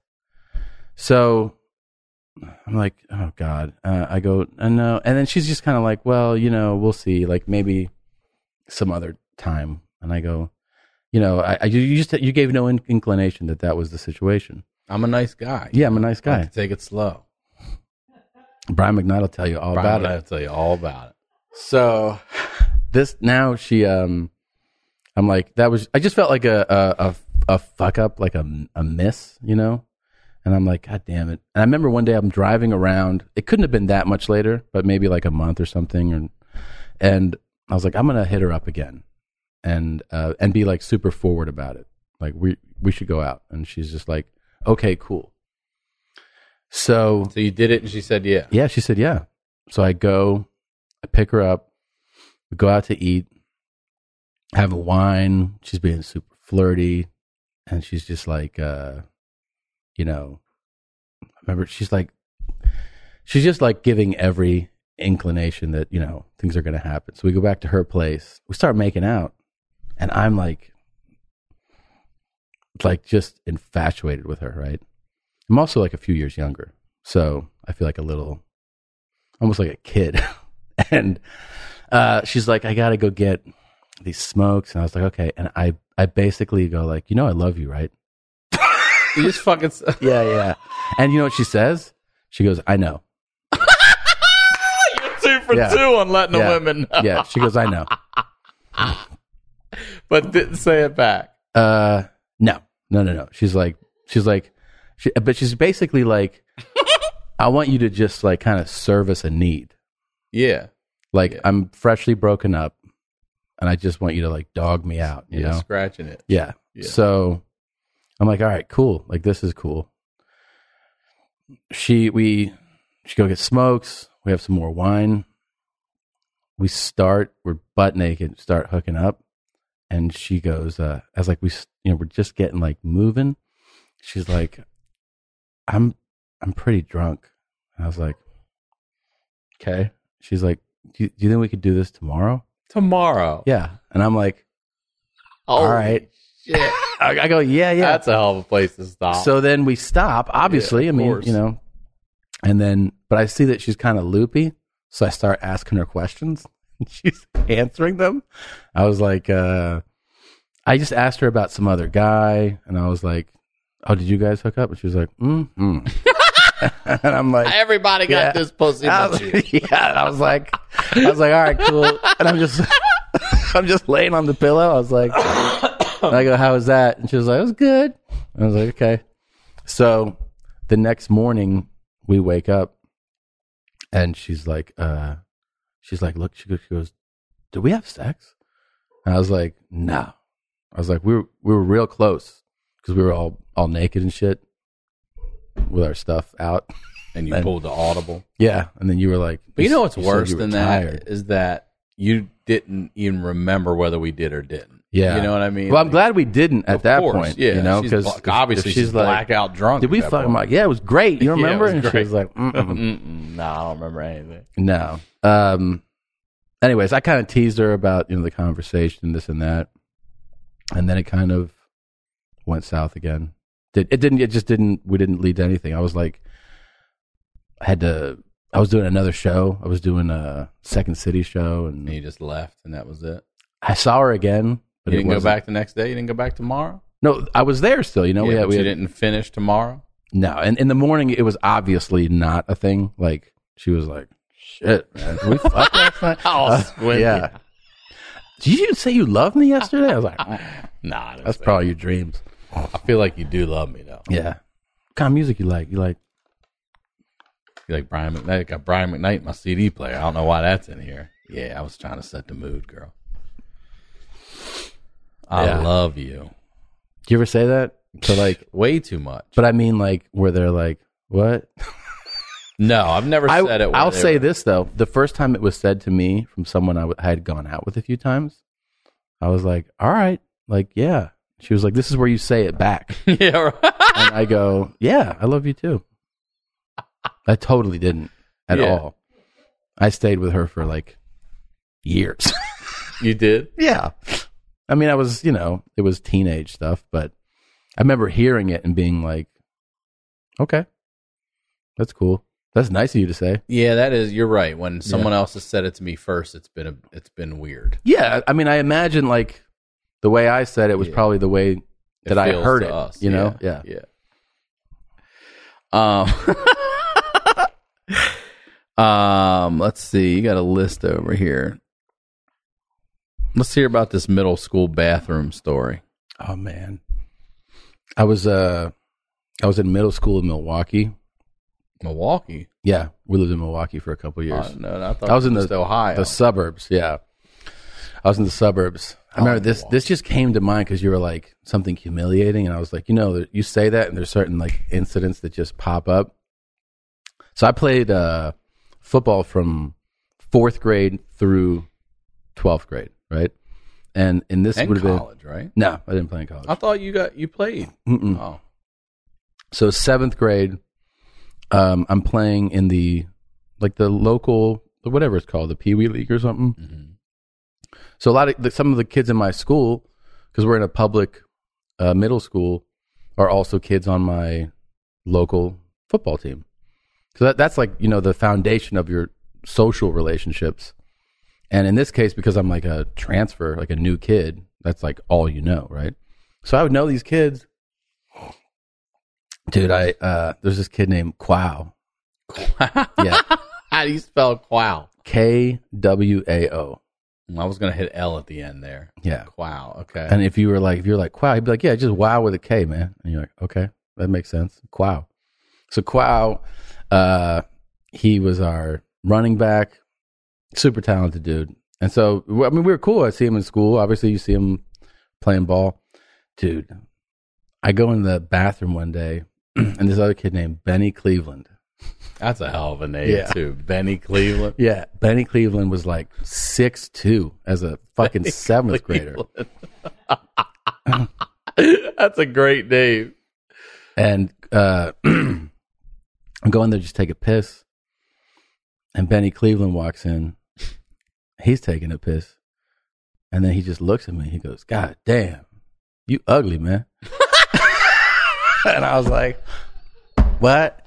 So I'm like, oh, God. Uh, I go, uh, no. And then she's just kind of like, well, you know, we'll see. Like maybe some other time. And I go, you know, I, I you just, you gave no in- inclination that that was the situation. I'm a nice guy. Yeah, I'm a nice guy. I like to take it slow. Brian McKnight will tell you all Brian about McKnight it. will tell you all about it. So this now she, um, I'm like, that was, I just felt like a, a, a, a fuck up, like a, a miss, you know? And I'm like, God damn it. And I remember one day I'm driving around, it couldn't have been that much later, but maybe like a month or something. And, and I was like, I'm going to hit her up again and, uh, and be like super forward about it. Like we, we should go out. And she's just like, okay, cool. So, So you did it, and she said, yeah. yeah, she said, yeah. So I go, I pick her up, we go out to eat, have a wine. She's being super flirty. And she's just like, uh, you know, remember, she's like, she's just like giving every inclination that, you know, things are going to happen. So we go back to her place. We start making out. And I'm like, like just infatuated with her, right? I'm also like a few years younger. So I feel like a little, almost like a kid. And uh, she's like, I got to go get these smokes. And I was like, okay. And I, I basically go like, you know, I love you, right? You just fucking. Yeah, yeah. And you know what she says? She goes, I know. You're two for Yeah. two on letting Yeah. the women know. Yeah. She goes, I know. But didn't say it back. Uh, no, no, no, no. She's like, she's like, she, but she's basically like, I want you to just like kind of service a need. Yeah. Like Yeah. I'm freshly broken up and I just want you to like dog me out, you yeah, know? scratching it. Yeah. Yeah. So I'm like, all right, cool. Like this is cool. She, we, she go get smokes. We have some more wine. We start, we're butt naked, start hooking up. And she goes, uh, as like we, you know, we're just getting like moving. She's like, I'm, I'm pretty drunk. And I was like, okay. She's like, do you, do you think we could do this tomorrow? Tomorrow. Yeah. And I'm like, Holy all right. Shit. I, I go, yeah, yeah. That's a hell of a place to stop. So then we stop, obviously. Yeah, I mean, course. you know, and then, but I see that she's kind of loopy. So I start asking her questions and she's answering them. I was like, uh, I just asked her about some other guy. And I was like, oh, did you guys hook up? And she was like, mm-hmm. And I'm like, everybody got yeah. this pussy I but was, you. yeah. I was like, I was like, all right, cool. And I'm just, I'm just laying on the pillow. I was like, and I go, how was that? And she was like, it was good. I was like, okay. So the next morning we wake up and she's like, uh, she's like, look, she goes, she goes, did we have sex? And I was like, no. I was like, we were, we were real close because we were all, all naked and shit with our stuff out. And you And- pulled the audible. Yeah. And then you were like, But you know what's said worse you were than tired. that is that you didn't even remember whether we did or didn't. Yeah. You know what I mean? Well, I'm Like, glad we didn't at of that course, point. Yeah. You know, she's because bla- obviously she's, blackout drunk. did we at that fuck? I'm point. like, yeah, it was great. You Yeah, it remember? was And she great. was like, Mm-mm. Mm-mm. No, I don't remember anything. no. Um. Anyways, I kind of teased her about, you know, the conversation, this and that, and then it kind of went south again. Did it didn't? It just didn't. We didn't lead to anything. I was like, I had to. I was doing another show. I was doing a Second City show, and And you just left, and that was it. I saw her again. But You it didn't go wasn't- back the next day. You didn't go back tomorrow. No, I was there still. You know, yeah, we had. but We you had didn't finish tomorrow. no, and in the morning it was obviously not a thing. Like she was like, "Shit, man, Did we fuck last night." Oh, Uh, squinty. yeah. Did you say you loved me yesterday? I was like, "Mm, Nah, I didn't that's say probably your dreams. that. I feel like you do love me though. Yeah. What kind of music you like? You like? You like Brian McKnight? Got Brian McKnight in my C D player. I don't know why that's in here. Yeah, I was trying to set the mood, girl. I Yeah. love you. Do you ever say that to like? Way too much. But I mean, like, where they're like, "What?" no, I've never I, said it. where I'll they say were- this though: the first time it was said to me from someone I w- had gone out with a few times, I was like, "All right, like, yeah." She was like, "This is where you say it back." yeah, right. And I go, yeah, I love you too. I totally didn't at Yeah. all. I stayed with her for like years. You did. yeah. I mean, I was, you know, it was teenage stuff, but I remember hearing it and being like, okay, that's cool. That's nice of you to say. Yeah, that is. You're right. When someone else has said it to me first, it's been a, it's been weird. Yeah. I mean, I imagine like the way I said it was Yeah. probably the way It that I feels heard to it, us. you know? Yeah. yeah. Um, um, let's see. You got a list over here. Let's hear about this middle school bathroom story. Oh man. I was, uh, I was in middle school in Milwaukee. Milwaukee. Yeah. We lived in Milwaukee for a couple of years. Oh, no, I thought I was it in was the Ohio. the suburbs. Yeah, I was in the suburbs. I remember this. This just came to mind because you were like something humiliating, and I was like, you know, you say that, and there's certain like incidents that just pop up. So I played uh, football from fourth grade through twelfth grade, right? And in this and would have been college, right? no, I didn't play in college. I thought you got you played. Mm-mm. Oh, So seventh grade, um, I'm playing in the like the local whatever it's called, the Pee Wee League or something. mm-hmm. So a lot of the, some of the kids in my school, because we're in a public uh, middle school, are also kids on my local football team. So that, that's like, you know, the foundation of your social relationships. And in this case, because I'm like a transfer, like a new kid, that's like all you know, right? So I would know these kids. Dude, I uh, there's this kid named Quao. Yeah. How do you spell quao? K W A O. I was gonna hit L at the end there. Yeah. Wow. Okay. And if you were like, if you're like, Quao, he'd be like, yeah, just wow with a K, man. And you're like, okay, that makes sense. Quao. So Quao, uh, he was our running back, super talented dude. And so, I mean, we were cool. I see him in school. Obviously, you see him playing ball. Dude, I go in the bathroom one day, and this other kid named Benny Cleveland. That's a hell of a name Yeah. too. Benny Cleveland. Yeah, Benny Cleveland was like six two as a fucking Benny seventh grader. That's a great name. And uh, I'm going there to just take a piss. And Benny Cleveland walks in. He's taking a piss. And then he just looks at me. He goes, God damn, you ugly, man. And I was like, what?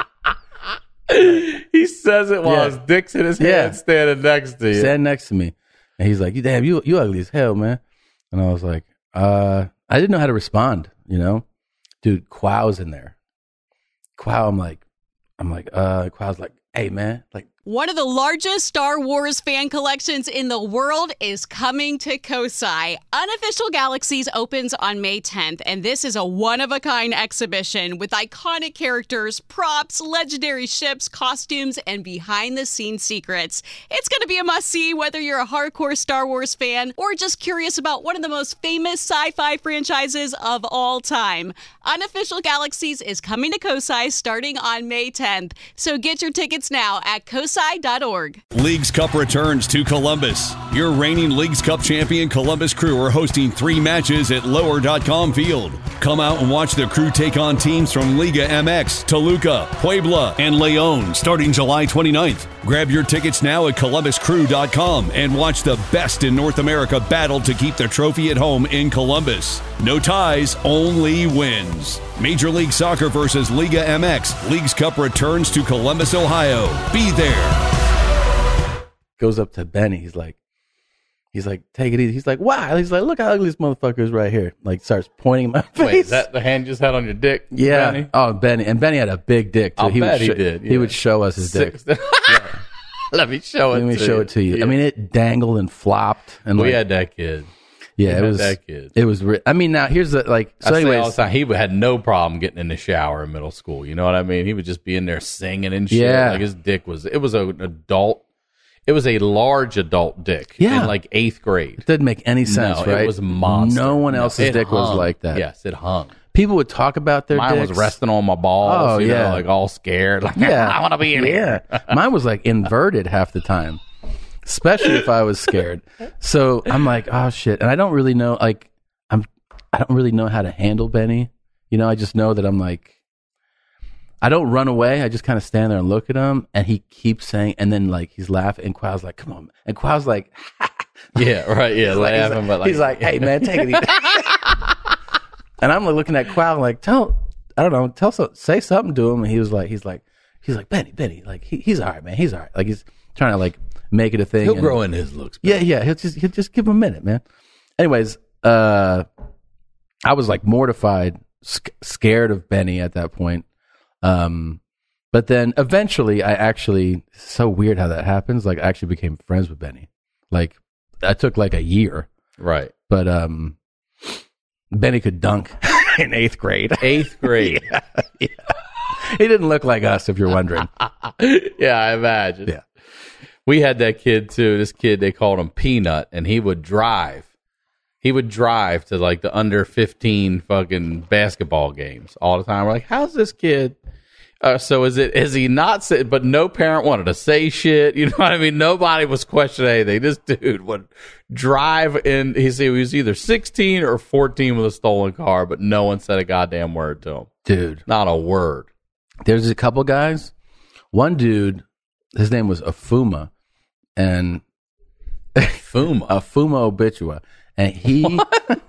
He says it while Yeah. his dick's in his hand Yeah. standing next to you. Standing next to me. And he's like, you damn, you you ugly as hell, man. And I was like, uh, I didn't know how to respond, you know? Dude, Quow's in there. Quow, I'm like, I'm like, uh, Quow's like, hey, man, like, One of the largest Star Wars fan collections in the world is coming to Kosai. Unofficial Galaxies opens on May tenth, and this is a one-of-a-kind exhibition with iconic characters, props, legendary ships, costumes, and behind-the-scenes secrets. It's going to be a must-see whether you're a hardcore Star Wars fan or just curious about one of the most famous sci-fi franchises of all time. Unofficial Galaxies is coming to Kosai starting on May tenth, so get your tickets now at kosai dot org. Leagues Cup returns to Columbus. Your reigning Leagues Cup champion Columbus Crew are hosting three matches at lower dot com Field. Come out and watch the Crew take on teams from Liga M X, Toluca, Puebla, and Leon starting July twenty-ninth. Grab your tickets now at columbus crew dot com and watch the best in North America battle to keep the trophy at home in Columbus. No ties, only wins. Major League Soccer versus Liga M X. Leagues Cup returns to Columbus, Ohio. Be there. goes up to Benny. He's like, he's like, take it easy. He's like, why? He's like, look how ugly this motherfucker is right here. Like, starts pointing in my face. Wait, is that the hand you just had on your dick? Yeah. Benny? Oh, Benny. And Benny had a big dick, too. I'll he bet would he sho- did, He yeah. would show us his dick. Six. Let me show it Let me to show you. it to you. Yeah. I mean, it dangled and flopped. And we like, had that kid. yeah, we it had was, that kid. it was, ri- I mean, now here's the, like, so I say anyways. all the time, he had no problem getting in the shower in middle school. You know what I mean? He would just be in there singing and shit. Yeah. Like his dick was, it was an adult, it was a large adult dick Yeah. in like eighth grade. It didn't make any sense, no, right? it was monster. No one No, else's it dick was hung. like that. Yes, it hung. People would talk about their Mine dicks. was resting on my balls. Oh, you know, yeah. like all scared. Like, Yeah. I want to be in yeah. here. Mine was like inverted half the time, especially if I was scared. So I'm like, oh shit. And I don't really know, like, I'm, I don't really know how to handle Benny. You know, I just know that I'm like, I don't run away. I just kind of stand there and look at him, and he keeps saying, and then like he's laughing, and Quow's like, come on. And Quow's like, Yeah, right. Yeah, like, he's, laughing, like, but like, he's like, hey man, take it easy. And I'm like looking at Quow, like, tell, I don't know, tell some, say something to him. And he was like, he's like, he's like, Benny, Benny, like he, he's all right, man, he's all right. Like he's trying to like make it a thing. he'll and- grow in his looks. Yeah, yeah, he'll just he'll just give him a minute, man. Anyways, uh, I was like mortified, sc- scared of Benny at that point. Um, but then eventually, I actually, it's so weird how that happens. Like, I actually became friends with Benny. Like, that took like a year. Right. But um, Benny could dunk in eighth grade. Eighth grade. yeah, yeah. He didn't look like us, if you're wondering. Yeah, I imagine. Yeah. We had that kid too. This kid, they called him Peanut, and he would drive. He would drive to like the under fifteen fucking basketball games all the time. We're like, how's this kid? Uh, so is it, is he not, say, but no parent wanted to say shit. You know what I mean? Nobody was questioning anything. This dude would drive in. He said he was either sixteen or fourteen with a stolen car, but no one said a goddamn word to him. Dude, Not a word. there's a couple guys. One dude, his name was Afuma, and Fuma. Afuma Obitua, and he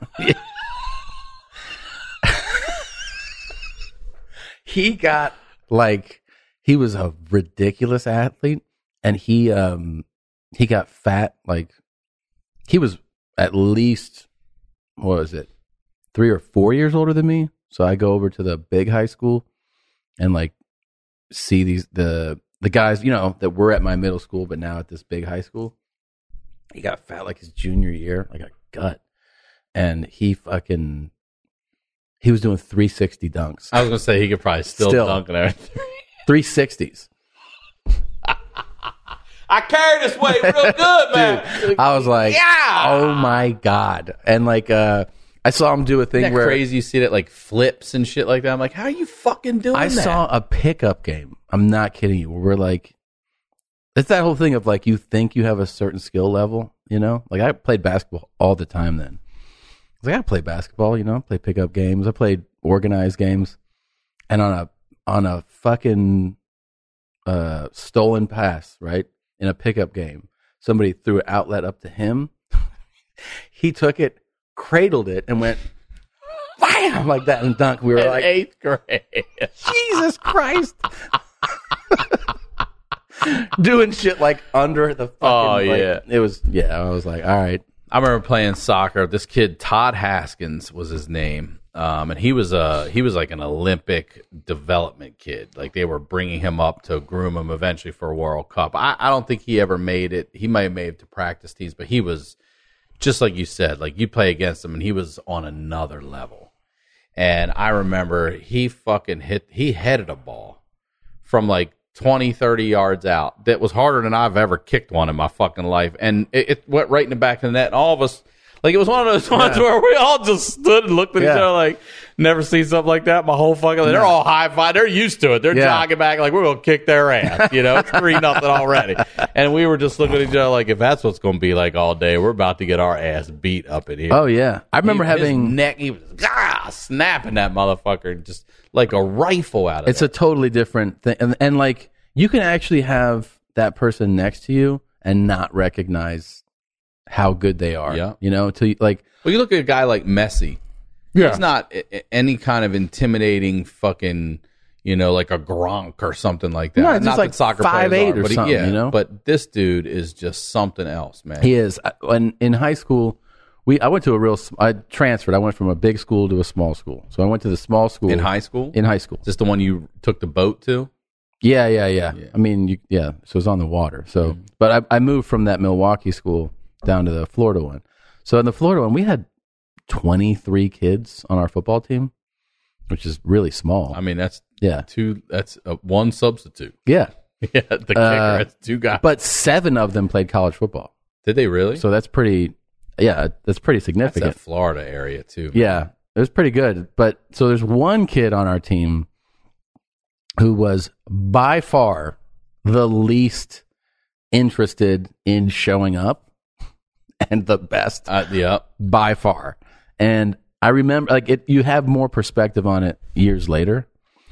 he got like he was a ridiculous athlete, and he um he got fat. Like he was at least, what was it, three or four years older than me. So I go over to the big high school and like see these the the guys, you know, that were at my middle school but now at this big high school. He got fat like his junior year, like a gut. And he fucking he was doing three sixty dunks. I was gonna say he could probably still, Still. dunk and everything. three sixties. I carry this weight real good, man. I was like, Yeah! oh my God. And like uh I saw him do a thing Isn't that where crazy? You see that like flips and shit like that. I'm like, how are you fucking doing I that? saw a pickup game. I'm not kidding you. Where we're like, it's that whole thing of like you think you have a certain skill level, you know? Like I played basketball all the time then. I was like, I play basketball, you know, play pickup games. I played organized games. And on a on a fucking uh, stolen pass, right, in a pickup game. Somebody threw an outlet up to him. He took it, cradled it, and went, bam, like that, and dunked. We were In like, eighth grade. Jesus Christ. Doing shit like under the fucking, Oh, like, yeah. it was, yeah, I was like, all right. I remember playing soccer. This kid, Todd Haskins, was his name, um, and he was a he was like an Olympic development kid. Like they were bringing him up to groom him eventually for a World Cup. I, I don't think he ever made it. He might have made it to practice teams, but he was just like you said. Like you play against him, and he was on another level. And I remember he fucking hit. He headed a ball from like twenty, thirty yards out that was harder than I've ever kicked one in my fucking life. And it, it went right in the back of the net. And all of us, like, it was one of those ones Yeah. where we all just stood and looked at Yeah. each other like, never seen something like that my whole fucking life. They're all high five. They're used to it. They're Yeah. jogging back like, we're going to kick their ass. You know, it's three nothing already. And we were just looking at each other like, if that's what's going to be like all day, we're about to get our ass beat up in here. Oh, yeah. I remember He- his having, neck, he was ah, snapping that motherfucker just like a rifle out of it's there. a totally different thing. And, and like, you can actually have that person next to you and not recognize how good they are. Yeah. You know, to like, Well, you look at a guy like Messi. Yeah. He's not a- a- any kind of intimidating fucking, you know, like a Gronk or something like that. No, it's not just like that soccer five players eight are, or but he- something, yeah, you know? But this dude is just something else, man. he is. I- When in high school, we I went to a real. s- I transferred. I went from a big school to a small school. So I went to the small school in high school? In high school. Is this the one you took the boat to? Yeah, yeah, yeah. I mean, you, yeah. So it's on the water. So, Mm-hmm. but I, I moved from that Milwaukee school down to the Florida one. So in the Florida one, we had twenty-three kids on our football team, which is really small. I mean, that's yeah, two. That's a, one substitute. yeah. Yeah, the kicker. Uh, That's two guys. But seven of them played college football. Did they really? So that's pretty. Yeah, that's pretty that's significant. that Florida area too. man. Yeah, it was pretty good. But so there's one kid on our team who was by far the least interested in showing up and the best Uh, yeah. by far. And I remember, like, it, you have more perspective on it years later.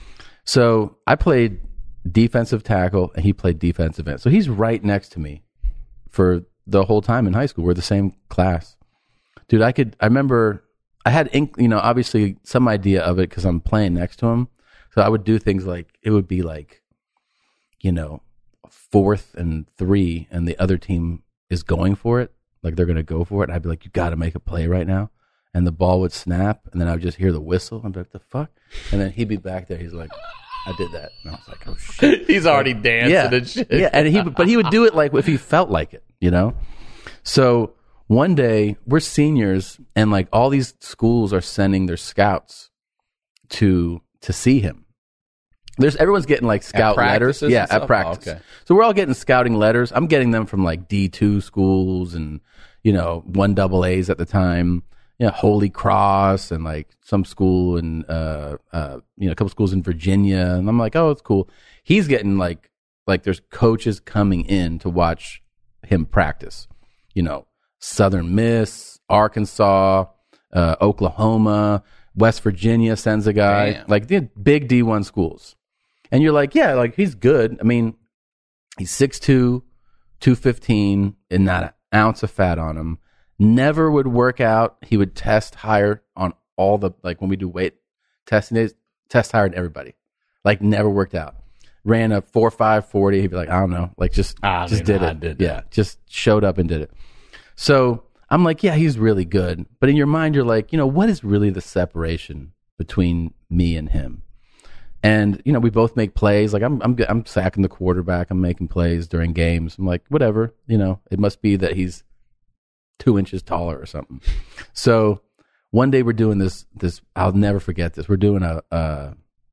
So I played defensive tackle and he played defensive end. So he's right next to me for the whole time in high school. We're the same class. Dude, I could, I remember I had, ink, you know, obviously some idea of it because I'm playing next to him. So I would do things like, it would be like, you know, fourth and three, and the other team is going for it. Like they're going to go for it. And I'd be like, you got to make a play right now. And the ball would snap, and then I would just hear the whistle. I'd be like, the fuck? And then he'd be back there. He's like, I did that. And I was like, oh shit. He's already dancing Yeah. and shit. Yeah. And he, but he would do it like if he felt like it, you know? So one day we're seniors, and like all these schools are sending their scouts to, to see him. There's everyone's getting like scout letters. practices Yeah, and stuff? at practice. Oh, okay. So we're all getting scouting letters. I'm getting them from like D two schools and, you know, one double A's at the time, you know, Holy Cross and like some school in, uh, uh, you know, a couple schools in Virginia. And I'm like, oh, it's cool. He's getting like, like there's coaches coming in to watch him practice, you know, Southern Miss, Arkansas, uh, Oklahoma, West Virginia sends a guy, Damn. like the big D one schools. And you're like, yeah, like he's good. I mean, he's six two, two fifteen, and not an ounce of fat on him. Never would work out. He would test higher on all the, like when we do weight testing days, test higher than everybody. Like never worked out. Ran a four five forty. He'd be like, I don't know. Like just, I just mean, did I it. did yeah. that. Just showed up and did it. So I'm like, yeah, he's really good. But in your mind, you're like, you know, what is really the separation between me and him? And, you know, we both make plays. Like I'm, I'm, I'm sacking the quarterback. I'm making plays during games. I'm like, whatever, you know, it must be that he's two inches taller or something. So one day we're doing this, this, I'll never forget this. We're doing a, a,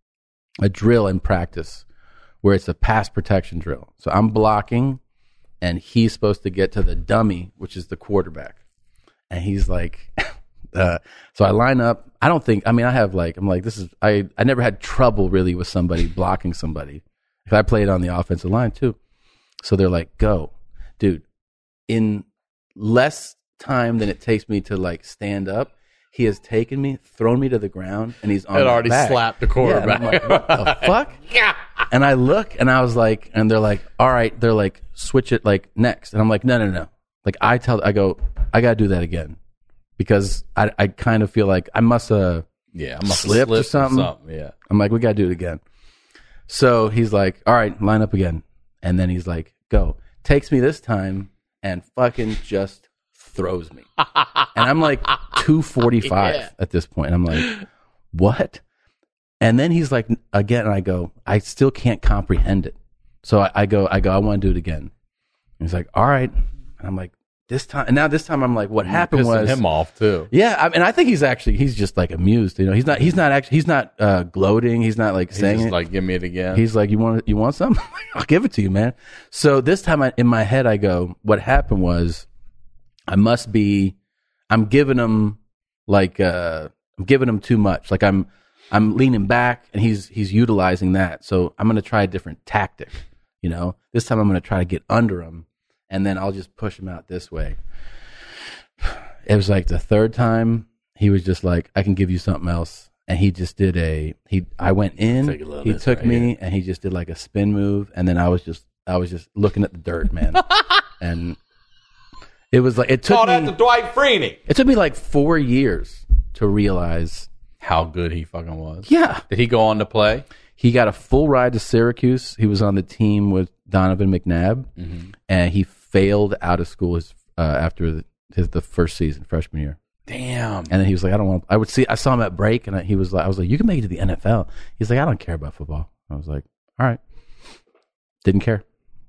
a drill in practice where it's a pass protection drill. So I'm blocking and he's supposed to get to the dummy, which is the quarterback. And he's like, uh, so I line up. I don't think, I mean, I have like, I'm like, this is, I, I never had trouble really with somebody blocking somebody. Because I played on the offensive line too. So they're like, go. Dude, in less time than it takes me to like stand up, he has taken me, thrown me to the ground, and he's on It my already back. slapped the Yeah, and quarterback. I'm like, what the fuck? Yeah. And I look and I was like, and they're like, all right, they're like, switch it like next. And I'm like, no, no, no. Like I tell, I go, I got to do that again because I, I kind of feel like I must have yeah, I must slipped, have or something. Or something. Yeah. I'm like, we got to do it again. So he's like, all right, line up again. And then he's like, go. Takes me this time and fucking just throws me. And I'm like two forty-five yeah. at this point. And I'm like, what? And then he's like, again, and I go, I still can't comprehend it. So I, I go, I go, I want to do it again. And he's like, all right. And I'm like, this time, and now this time I'm like, what You're happened was him off too. Yeah, I, and I think he's actually, he's just like amused. You know, he's not, he's not actually, he's not uh, gloating. He's not like He's saying just it. like, give me it again. He's like, you want, you want some? I'll give it to you, man. So this time I, in my head, I go, what happened was, I must be, I'm giving him like, uh, I'm giving him too much. Like I'm, I'm leaning back and he's, he's utilizing that. So I'm going to try a different tactic. You know, this time I'm going to try to get under him and then I'll just push him out this way. It was like the third time he was just like, I can give you something else. And he just did a, he, I went in, he took right me here. And he just did like a spin move. And then I was just, I was just looking at the dirt, man. And it was like, it took Call me, that to Dwight Freeney. it took me like four years to realize how good he fucking was. Yeah. Did he go on to play? He got a full ride to Syracuse. He was on the team with Donovan McNabb, mm-hmm. and he failed out of school his, uh, after the, his, the first season, freshman year. Damn. And then he was like, I don't want, I would see, I saw him at break, and I, he was like, I was like, you can make it to the N F L. He's like, I don't care about football. I was like, all right. Didn't care.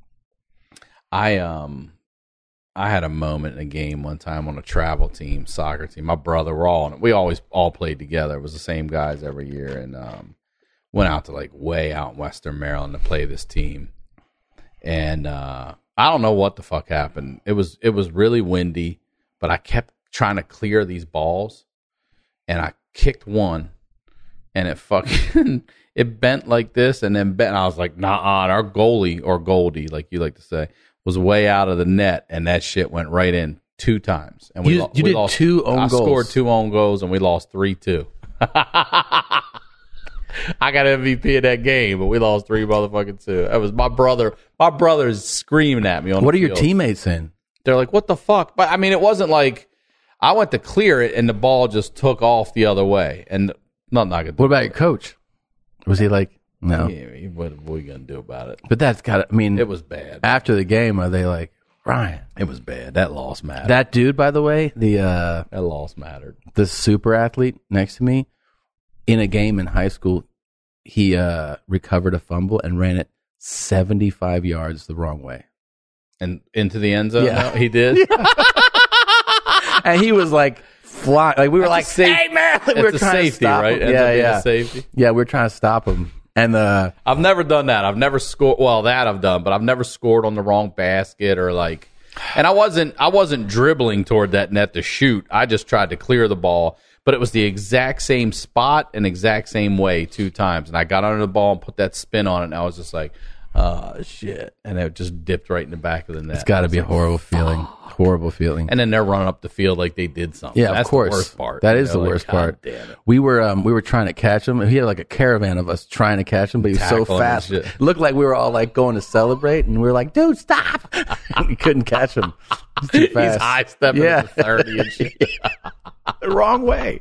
I, um, I had a moment in a game one time on a travel team, soccer team. My brother, we're all, we always all played together. It was the same guys every year. And, um, went out to like way out in Western Maryland to play this team. And, uh, I don't know what the fuck happened. It was, it was really windy, but I kept trying to clear these balls and I kicked one and it fucking, it bent like this and then bent. And I was like, nah, our goalie or Goldie, like you like to say, was way out of the net, and that shit went right in two times. And we, you lo- you we did lost two own I goals. I scored two own goals, and we lost three two. I got M V P in that game, but we lost three motherfucking two. That was my brother. My brother's screaming at me on. What the are your field. teammates saying? They're like, "What the fuck?" But I mean, it wasn't like I went to clear it, and the ball just took off the other way, and nothing I could do. What about your coach? Was he like, no? Yeah, what, what are we gonna do about it? But that's got. I mean, It was bad. after the game. Are they like, Ryan? It was bad. That loss mattered. That dude, by the way, the uh, that loss mattered. the super athlete next to me, in a game in high school, he uh, recovered a fumble and ran it seventy-five yards the wrong way. And into the end zone? Yeah. No, he did? And he was like flying. Like we were That's like, a safe- hey man, like, we were It's a trying safety, to stop right? him. Ends Yeah, up being yeah, a safety. yeah. We were trying to stop him, and uh, I've never done that. I've never scored. Well, that I've done, but I've never scored on the wrong basket or like. And I wasn't. I wasn't dribbling toward that net to shoot. I just tried to clear the ball, but it was the exact same spot and exact same way two times. And I got under the ball and put that spin on it, and I was just like, "Oh shit!" And it just dipped right in the back of the net. it's got to be like, a horrible feeling. Horrible feeling. And then they're running up the field like they did something. Yeah, That's of course. the worst part. That You is know, the like, worst God part. damn it. We were um, we were trying to catch him. He had like a caravan of us trying to catch him, but he was so Tackle him and fast. shit. It looked like we were all like going to celebrate, and we were like, "Dude, stop!" We couldn't catch him. He's too fast. He's high stepping Yeah. to thirty and shit. The wrong way.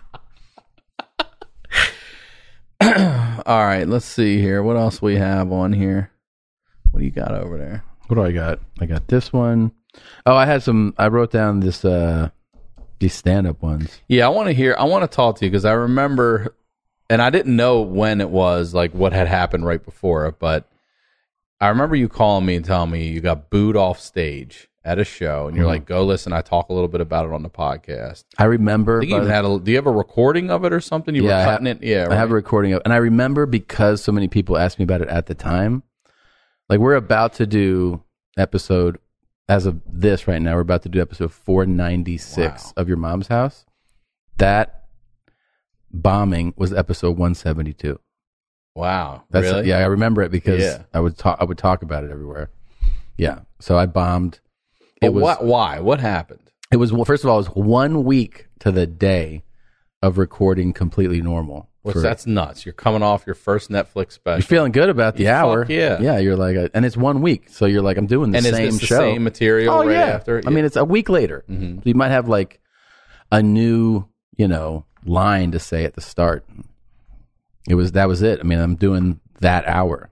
All right, let's see here. What else we have on here? What do you got over there? What do I got? I got this one. Oh, I had some. I wrote down this. Uh, these stand-up ones. Yeah, I want to hear. I want to talk to you because I remember, and I didn't know when it was, like what had happened right before it, but I remember you calling me and telling me you got booed off stage at a show, and you're Mhm. like, "Go listen." I talk a little bit about it on the podcast. I remember. I think you even but- had a. Do you have a recording of it or something? You Yeah, I were ha- cutting it. Yeah, I have a right. recording of, and I remember because so many people asked me about it at the time. Like we're about to do episode as of this right now. We're about to do episode four ninety-six Wow. of Your Mom's House. That bombing was episode one seventy-two. Wow, That's really? yeah, I remember it because Yeah. I would talk. I would talk about it everywhere. Yeah, so I bombed. But It was what? Why? What happened? It was well, first of all, it was one week to the day of recording Completely Normal. Which for- that's nuts. You're coming off your first Netflix special. You're feeling good about the Fuck hour. yeah. Yeah, you're like, uh, and it's one week. So you're like, I'm doing the and same is this the show. same material Oh, right yeah. after? I mean, it's a week later. Mhm. So you might have like a new, you know, line to say at the start. It was, that was it. I mean, I'm doing that hour.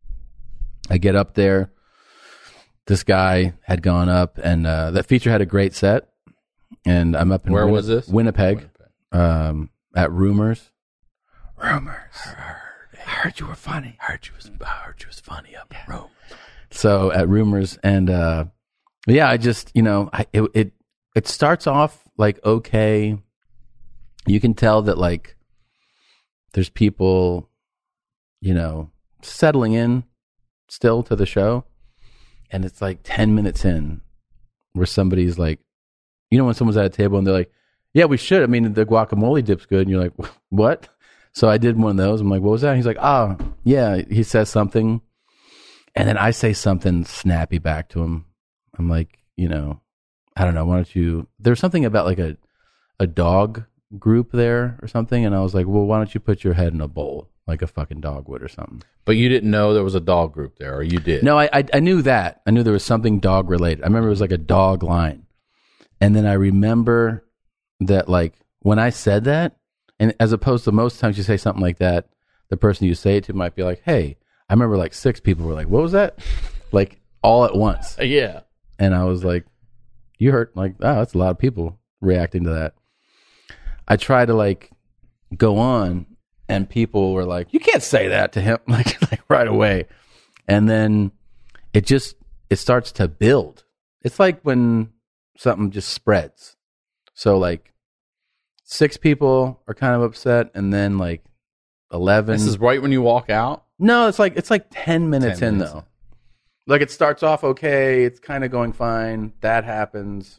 I get up there. This guy had gone up, and uh, that feature had a great set. And I'm up in Where Winni- was this? Winnipeg, Winnipeg. Um, at Rumors. Rumors. I heard, I heard you were funny. I heard you was, I heard you was funny up in Rumors. So at Rumors, and uh, yeah, I just, you know, I, it, it it starts off like okay. You can tell that like there's people, you know, settling in still to the show. And it's like ten minutes in where somebody's like, you know, when someone's at a table and they're like, yeah, we should. I mean, the guacamole dip's good. And you're like, what? So I did one of those. I'm like, what was that? And he's like, oh, yeah. He says something. And then I say something snappy back to him. I'm like, you know, I don't know. Why don't you? There's something about like a, a dog group there or something. And I was like, well, why don't you put your head in a bowl like a fucking dog would or something? But you didn't know there was a dog group there, or you did? No, I, I I knew that. I knew there was something dog related. I remember it was like a dog line. And then I remember that like when I said that, and as opposed to most times you say something like that, the person you say it to might be like, hey, I remember like six people were like, what was that? Like all at once. Yeah. And I was like, you heard, like, oh, that's a lot of people reacting to that. I try to like go on, and people were like, you can't say that to him, like, like right away. And then it just, it starts to build. It's like when something just spreads. So like six people are kind of upset, and then like eleven. This is right when you walk out? No, it's like, it's like ten minutes ten in minutes. though. Like it starts off okay. It's kind of going fine. That happens.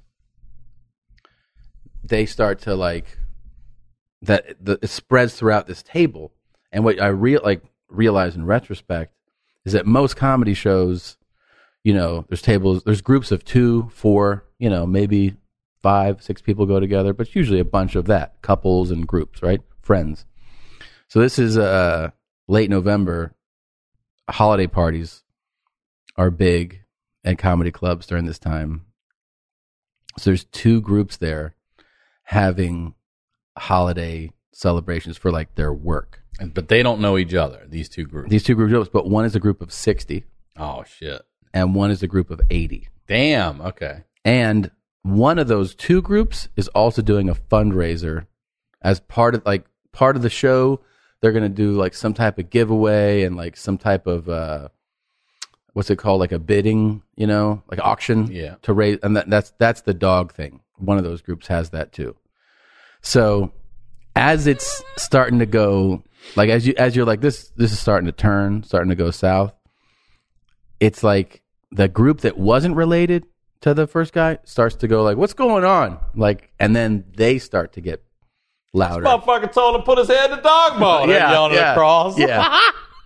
They start to like, that the, it spreads throughout this table. And what I real like realize in retrospect is that most comedy shows, you know, there's tables, there's groups of two, four, you know, maybe five, six people go together, but it's usually a bunch of that, couples and groups, right? Friends. So this is uh, late November. Holiday parties are big at comedy clubs during this time. So there's two groups there having holiday celebrations for like their work. And, but they don't know each other, these two groups. These two groups, but one is a group of sixty Oh, shit. and one is a group of eighty. Damn. Okay. And one of those two groups is also doing a fundraiser as part of like part of the show. They're going to do like some type of giveaway and like some type of uh, what's it called, like a bidding, you know, like auction. Yeah. To raise, and that, that's that's the dog thing. One of those groups has that too. So as it's starting to go, like as you as you're like this this is starting to turn, starting to go south. It's like the group that wasn't related to the first guy starts to go like, what's going on? Like, and then they start to get louder. Motherfucker told him to put his head in the dog bowl. Yeah, yelling yeah, across. yeah.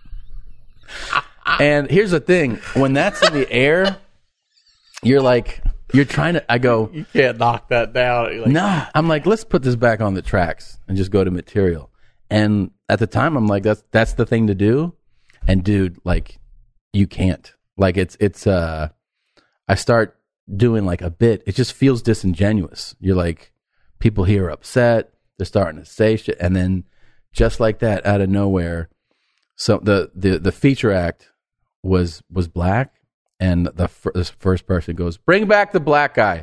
And here's the thing: when that's in the air, you're like, you're trying to. I go, You can't knock that down. You're like, nah. I'm like, let's put this back on the tracks and just go to material. And at the time, I'm like, that's that's the thing to do. And dude, like, you can't. Like, it's it's. uh I start doing like a bit. It just feels disingenuous. You're like, people here are upset. They're starting to say shit, and then just like that, out of nowhere, so the the the feature act was was black, and the fir- this first person goes, "Bring back the black guy."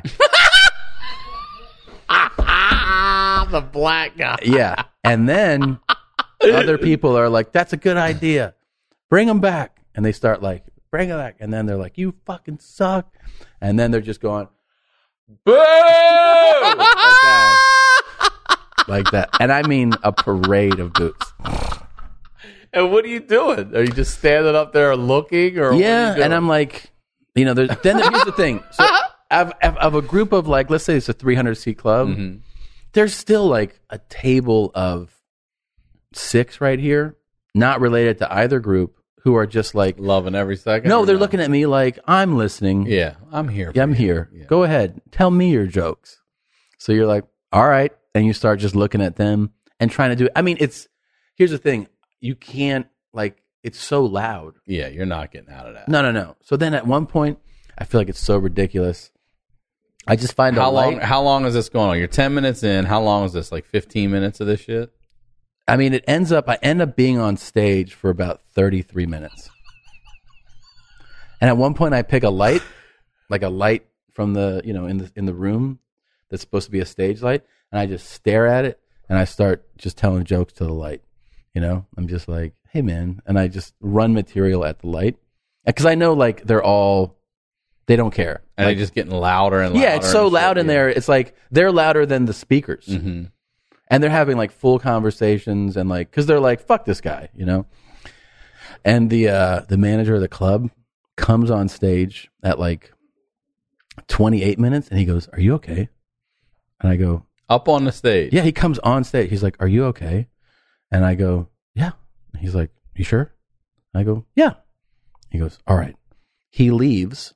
the black guy. Yeah, and then other people are like, "That's a good idea. Bring him back," and they start like, "Bring him back," and then they're like, "You fucking suck," and then they're just going, "Boo!" like that. Like that. And I mean a parade of boots. And what are you doing? Are you just standing up there looking? Or Yeah, and I'm like, you know, there's, then here's the thing. So of, of, of a group of like, let's say it's a three hundred seat club, Mm-hmm. there's still like a table of six right here, not related to either group, who are just like, loving every second. no, or they're looking at me like, I'm listening. Yeah, I'm here. Yeah, I'm for you. here. Yeah. Go ahead. Tell me your jokes. So you're like, all right. And you start just looking at them and trying to do it. I mean, it's, here's the thing: you can't like it's so loud. Yeah, you're not getting out of that. No, no, no. So then at one point, I feel like it's so ridiculous. I just find how a long? light. How long is this going on? You're ten minutes in. How long is this? Like fifteen minutes of this shit? I mean, it ends up. I end up being on stage for about thirty-three minutes, and at one point, I pick a light, like a light from the you know in the in the room that's supposed to be a stage light, and I just stare at it, and I start just telling jokes to the light. You know, I'm just like, hey man, and I just run material at the light because I know like they're all. They don't care. And like, they're just getting louder and louder. Yeah, it's so and loud shit, in yeah. there. It's like they're louder than the speakers. Mm-hmm. And they're having like full conversations and like, because they're like, fuck this guy, you know? And the uh, the manager of the club comes on stage at like twenty-eight minutes and he goes, are you okay? And I go, Up on the stage. yeah, he comes on stage. He's like, are you okay? And I go, yeah. And he's like, you sure? I go, yeah. He goes, all right. He leaves.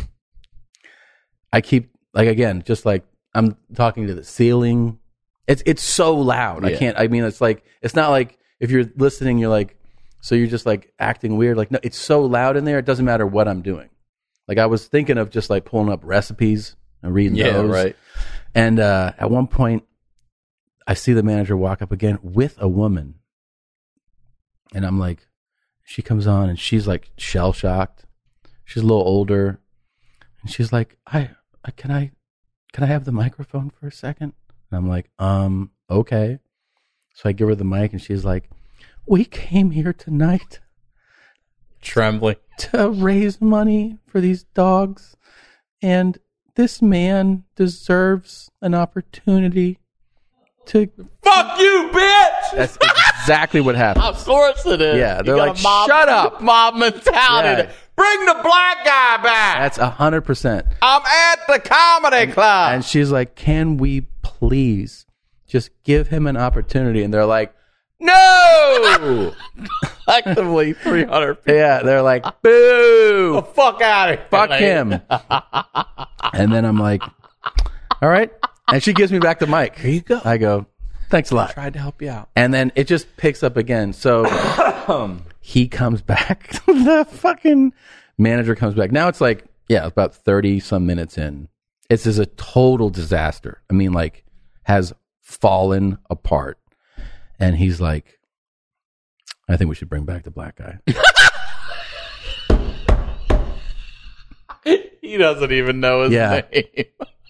I keep like again, just like I'm talking to the ceiling. It's it's so loud. I Yeah. can't. I mean, it's like it's not like if you're listening, you're like, so you're just like acting weird. Like no, it's so loud in there. It doesn't matter what I'm doing. Like I was thinking of just like pulling up recipes and reading Yeah, those. right. And uh, at one point, I see the manager walk up again with a woman, and I'm like, she comes on and she's like shell shocked. She's a little older, and she's like, I. I, can I can I have the microphone for a second? And I'm like, um, okay. So I give her the mic and she's like, we came here tonight Trembling. to raise money for these dogs. And this man deserves an opportunity to... Fuck you, bitch! That's exactly what happened. Of course it is. Yeah, they're You got like, a mob, shut up. Mob mentality. Yeah. Bring the black guy back. That's one hundred percent. I'm at the comedy club. And she's like, can we please just give him an opportunity? And they're like, no! Collectively three hundred people. Yeah, they're like, boo! The fuck out of here. Fuck lady. him. And then I'm like, all right. And she gives me back the mic. Here you go. I go, thanks a lot. Tried to help you out. And then it just picks up again. So he comes back. The fucking manager comes back. Now it's like, yeah, about thirty some minutes in. It's just a total disaster. I mean, like, has fallen apart. And he's like, I think we should bring back the black guy. He doesn't even know his Yeah. name.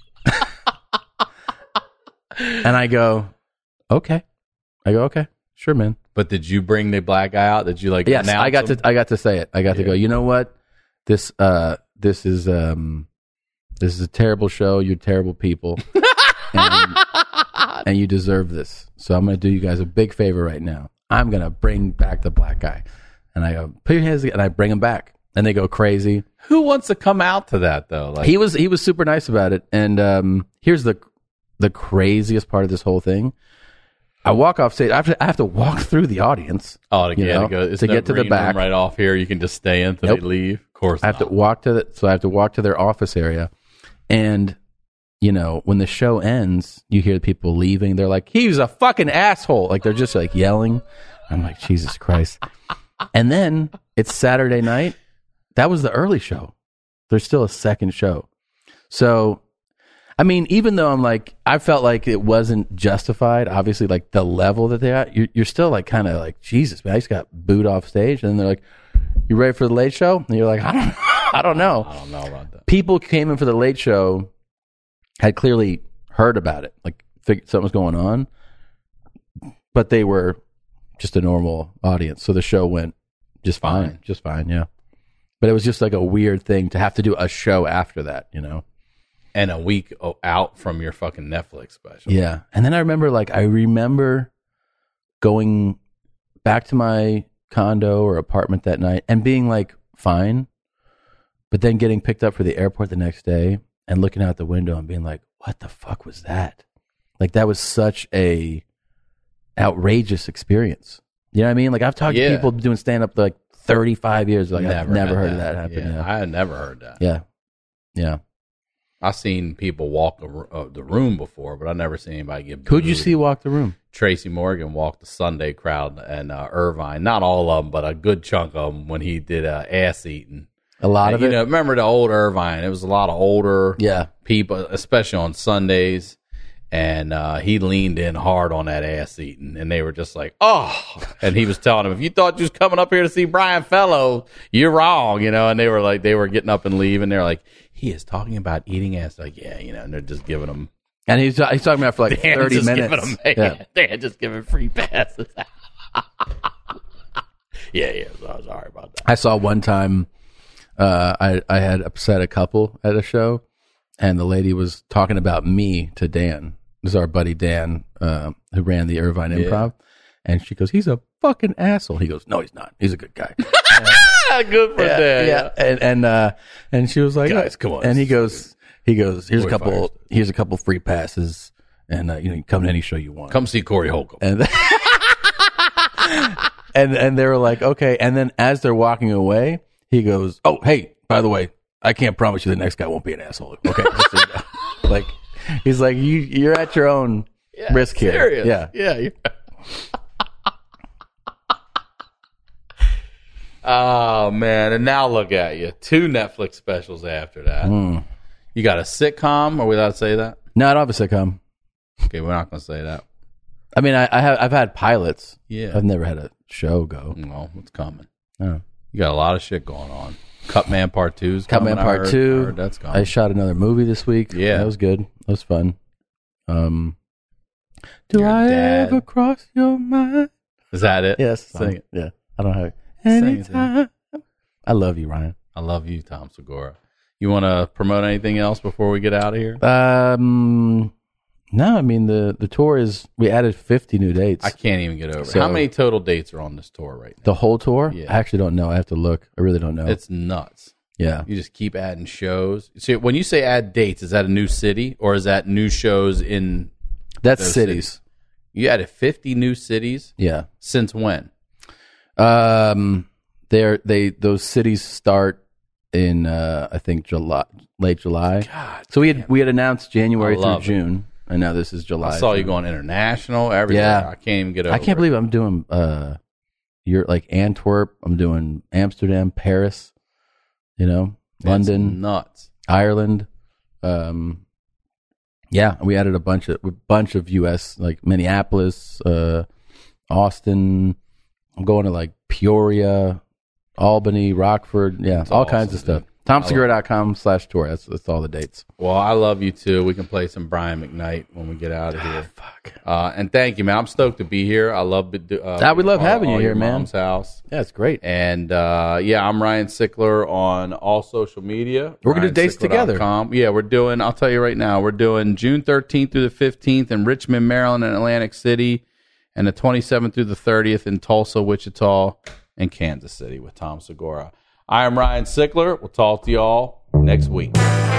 And I go, okay. I go, okay, sure, man. But did you bring the black guy out? Did you like Yes, announce I got him? to. I got to say it. I got to Yeah. go. You know what? This. Uh. This is. Um. This is a terrible show. You're terrible people, and, and you deserve this. So I'm going to do you guys a big favor right now. I'm going to bring back the black guy, and I go, put your hands together, and I bring him back, and they go crazy. Who wants to come out to that though? Like He was. He was super nice about it. And um. Here's the. The craziest part of this whole thing. I walk off stage. I have to, I have to walk through the audience. oh, to, you yeah, know, to, go, it's to no get to the green room back. right off here. You can just stay in until Nope. they leave. Of course, I have not. to walk to the, so I have to walk to their office area. And, you know, when the show ends, you hear people leaving. They're like, he was a fucking asshole. Like, they're just like yelling. I'm like, Jesus Christ. And then it's Saturday night. That was the early show. There's still a second show. So, I mean, even though I'm like, I felt like it wasn't justified, obviously, like the level that they're at, you're, you're still like kind of like, Jesus, man, I just got booed off stage. And then they're like, you ready for the late show? And you're like, I don't, I don't know. I don't know about that. People came in for the late show, had clearly heard about it, like figured something was going on, but they were just a normal audience. So the show went just fine, Fine. just fine, yeah. But it was just like a weird thing to have to do a show after that, you know? And a week o- out from your fucking Netflix special. Yeah. And then I remember, like, I remember going back to my condo or apartment that night and being like, fine. But then getting picked up for the airport the next day and looking out the window and being like, what the fuck was that? Like, that was such a outrageous experience. You know what I mean? Like, I've talked Yeah. to people doing stand up like thirty-five years. Like, I've never had heard of that happen. Yeah, Yeah. I had never heard that. Yeah. Yeah. I've seen people walk the, uh, the room before, but I've never seen anybody get booed. Who'd you see walk the room? Tracy Morgan walked the Sunday crowd and uh, Irvine. Not all of them, but a good chunk of them when he did uh, ass eating. A lot and, of you it? know, remember the old Irvine? It was a lot of older Yeah. people, especially on Sundays. And uh, he leaned in hard on that ass eating, and they were just like, "Oh!" And he was telling them, "If you thought you was coming up here to see Brian Fellow, you're wrong," you know. And they were like, they were getting up and leaving. They're like, "He is talking about eating ass." Like, yeah, you know. And they're just giving them, And he's he's talking about for like Dan thirty just minutes. Giving them, Yeah. They're just giving free passes. yeah, yeah. So I'm sorry about that. I saw one time uh, I I had upset a couple at a show, and the lady was talking about me to Dan. This is our buddy Dan, uh, who ran the Irvine Improv, and she goes, "He's a fucking asshole." He goes, "No, he's not. He's a good guy." Good for yeah, Dan. yeah. And and uh, and she was like, Guys, come on. And he goes, he goes, "Here's a Corey couple. Firestone. Here's a couple free passes, and uh, you know, you can come to any show you want." Come see Corey Holcomb. And and and they were like, okay. And then as they're walking away, he goes, "Oh, hey, by the way, I can't promise you the next guy won't be an asshole." Okay, just so you know. Like he's like, you you're at your own Yeah, risk here. serious. Yeah, yeah. You're... oh man! And now look at you, two Netflix specials after that. Mm. You got a sitcom? Are we allowed to say that? No, I don't have a sitcom. Okay, we're not going to say that. I mean, I, I have I've had pilots. Yeah. I've never had a show go. Well, it's coming. No. You got a lot of shit going on. Cutman Part Two's Cutman coming. I Part heard- Two. I heard that's coming. I shot another movie this week. Yeah. that was good. That was fun. Um, do Your I dad. ever cross your mind? Is that it? Yes, Sing it. Yeah, I don't have it. Sing it, Anytime. I love you, Ryan. I love you, Tom Segura. You want to promote anything else before we get out of here? Um, no, I mean the the tour is we added fifty new dates. I can't even get over it. So- How many total dates are on this tour right now? the whole tour? Yeah. I actually don't know. I have to look. I really don't know. It's nuts. yeah. You just keep adding shows. So when you say add dates, is that a new city or is that new shows in That's those cities. You added fifty new cities Yeah. since when? Um, they're they those cities start in uh I think July, late July. God, So we had we had announced January I through love it. June, and now this is July. I saw you through- going international, everything. Yeah. I can't even get over I can't it. believe I'm doing uh, you're like Antwerp. I'm doing Amsterdam, Paris. You know, It's London, nuts. Ireland. Um, yeah, we added a bunch of a bunch of U S like Minneapolis, uh, Austin. I'm going to like Peoria, Albany, Rockford. Yeah, That's all awesome, kinds of stuff. dude. tom segura dot com slash tour. That's that's all the dates. Well, I love you too. We can play some Brian McKnight when we get out of here. Fuck. Uh, and thank you, man. I'm stoked to be here. I love uh, Ah, we love all- having you all here, your man. Mom's house. Yeah, it's great. And uh, yeah, I'm Ryan Sickler on all social media. We're gonna do dates together. ryan sickler dot com. Yeah, we're doing, I'll tell you right now, we're doing June thirteenth through the fifteenth in Richmond, Maryland, and Atlantic City, and the twenty-seventh through the thirtieth in Tulsa, Wichita, and Kansas City with Tom Segura. I am Ryan Sickler. We'll talk to y'all next week.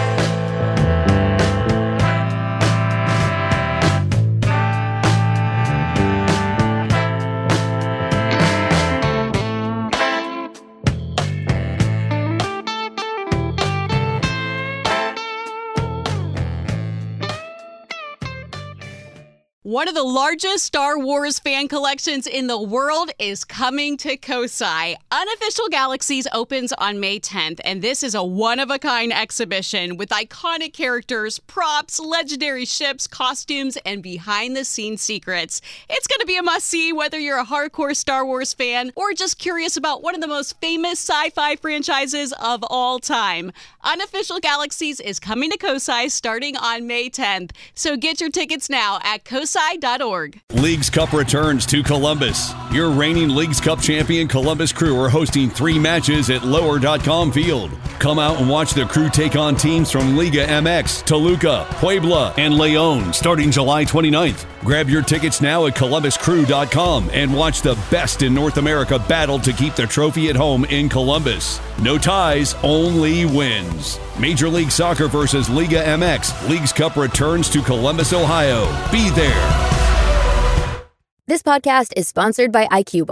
One of the largest Star Wars fan collections in the world is coming to Kosai. Unofficial Galaxies opens on May tenth, and this is a one-of-a-kind exhibition with iconic characters, props, legendary ships, costumes, and behind-the-scenes secrets. It's going to be a must-see whether you're a hardcore Star Wars fan or just curious about one of the most famous sci-fi franchises of all time. Unofficial Galaxies is coming to Kosai starting on May tenth, so get your tickets now at kosai dot org. Leagues Cup returns to Columbus. Your reigning Leagues Cup champion Columbus Crew are hosting three matches at lower dot com field. Come out and watch the Crew take on teams from Liga M X, Toluca, Puebla, and Leon starting July twenty-ninth. Grab your tickets now at columbus crew dot com and watch the best in North America battle to keep the trophy at home in Columbus. No ties, only wins. Major League Soccer versus Liga M X. Leagues Cup returns to Columbus, Ohio. Be there. This podcast is sponsored by I Q Bar.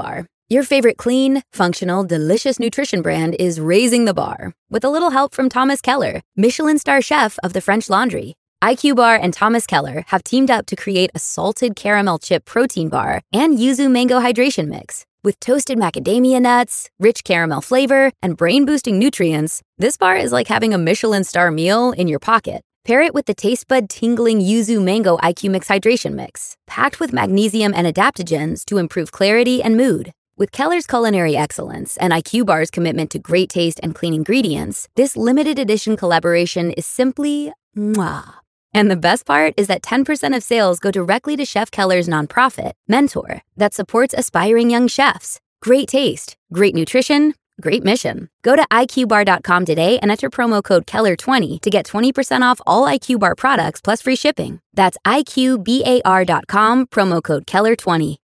Your favorite clean, functional, delicious nutrition brand is raising the bar with a little help from Thomas Keller, Michelin star chef of the French Laundry. I Q Bar and Thomas Keller have teamed up to create a salted caramel chip protein bar and yuzu mango hydration mix. With toasted macadamia nuts, rich caramel flavor, and brain-boosting nutrients, this bar is like having a Michelin star meal in your pocket. Pair it with the taste bud-tingling yuzu mango I Q Mix hydration mix, packed with magnesium and adaptogens to improve clarity and mood. With Keller's culinary excellence and I Q Bar's commitment to great taste and clean ingredients, this limited edition collaboration is simply mwah. And the best part is that ten percent of sales go directly to Chef Keller's nonprofit, Mentor, that supports aspiring young chefs. Great taste, great nutrition, great mission. Go to I Q bar dot com today and enter promo code Keller twenty to get twenty percent off all I Q Bar products plus free shipping. That's I Q bar dot com, promo code Keller twenty.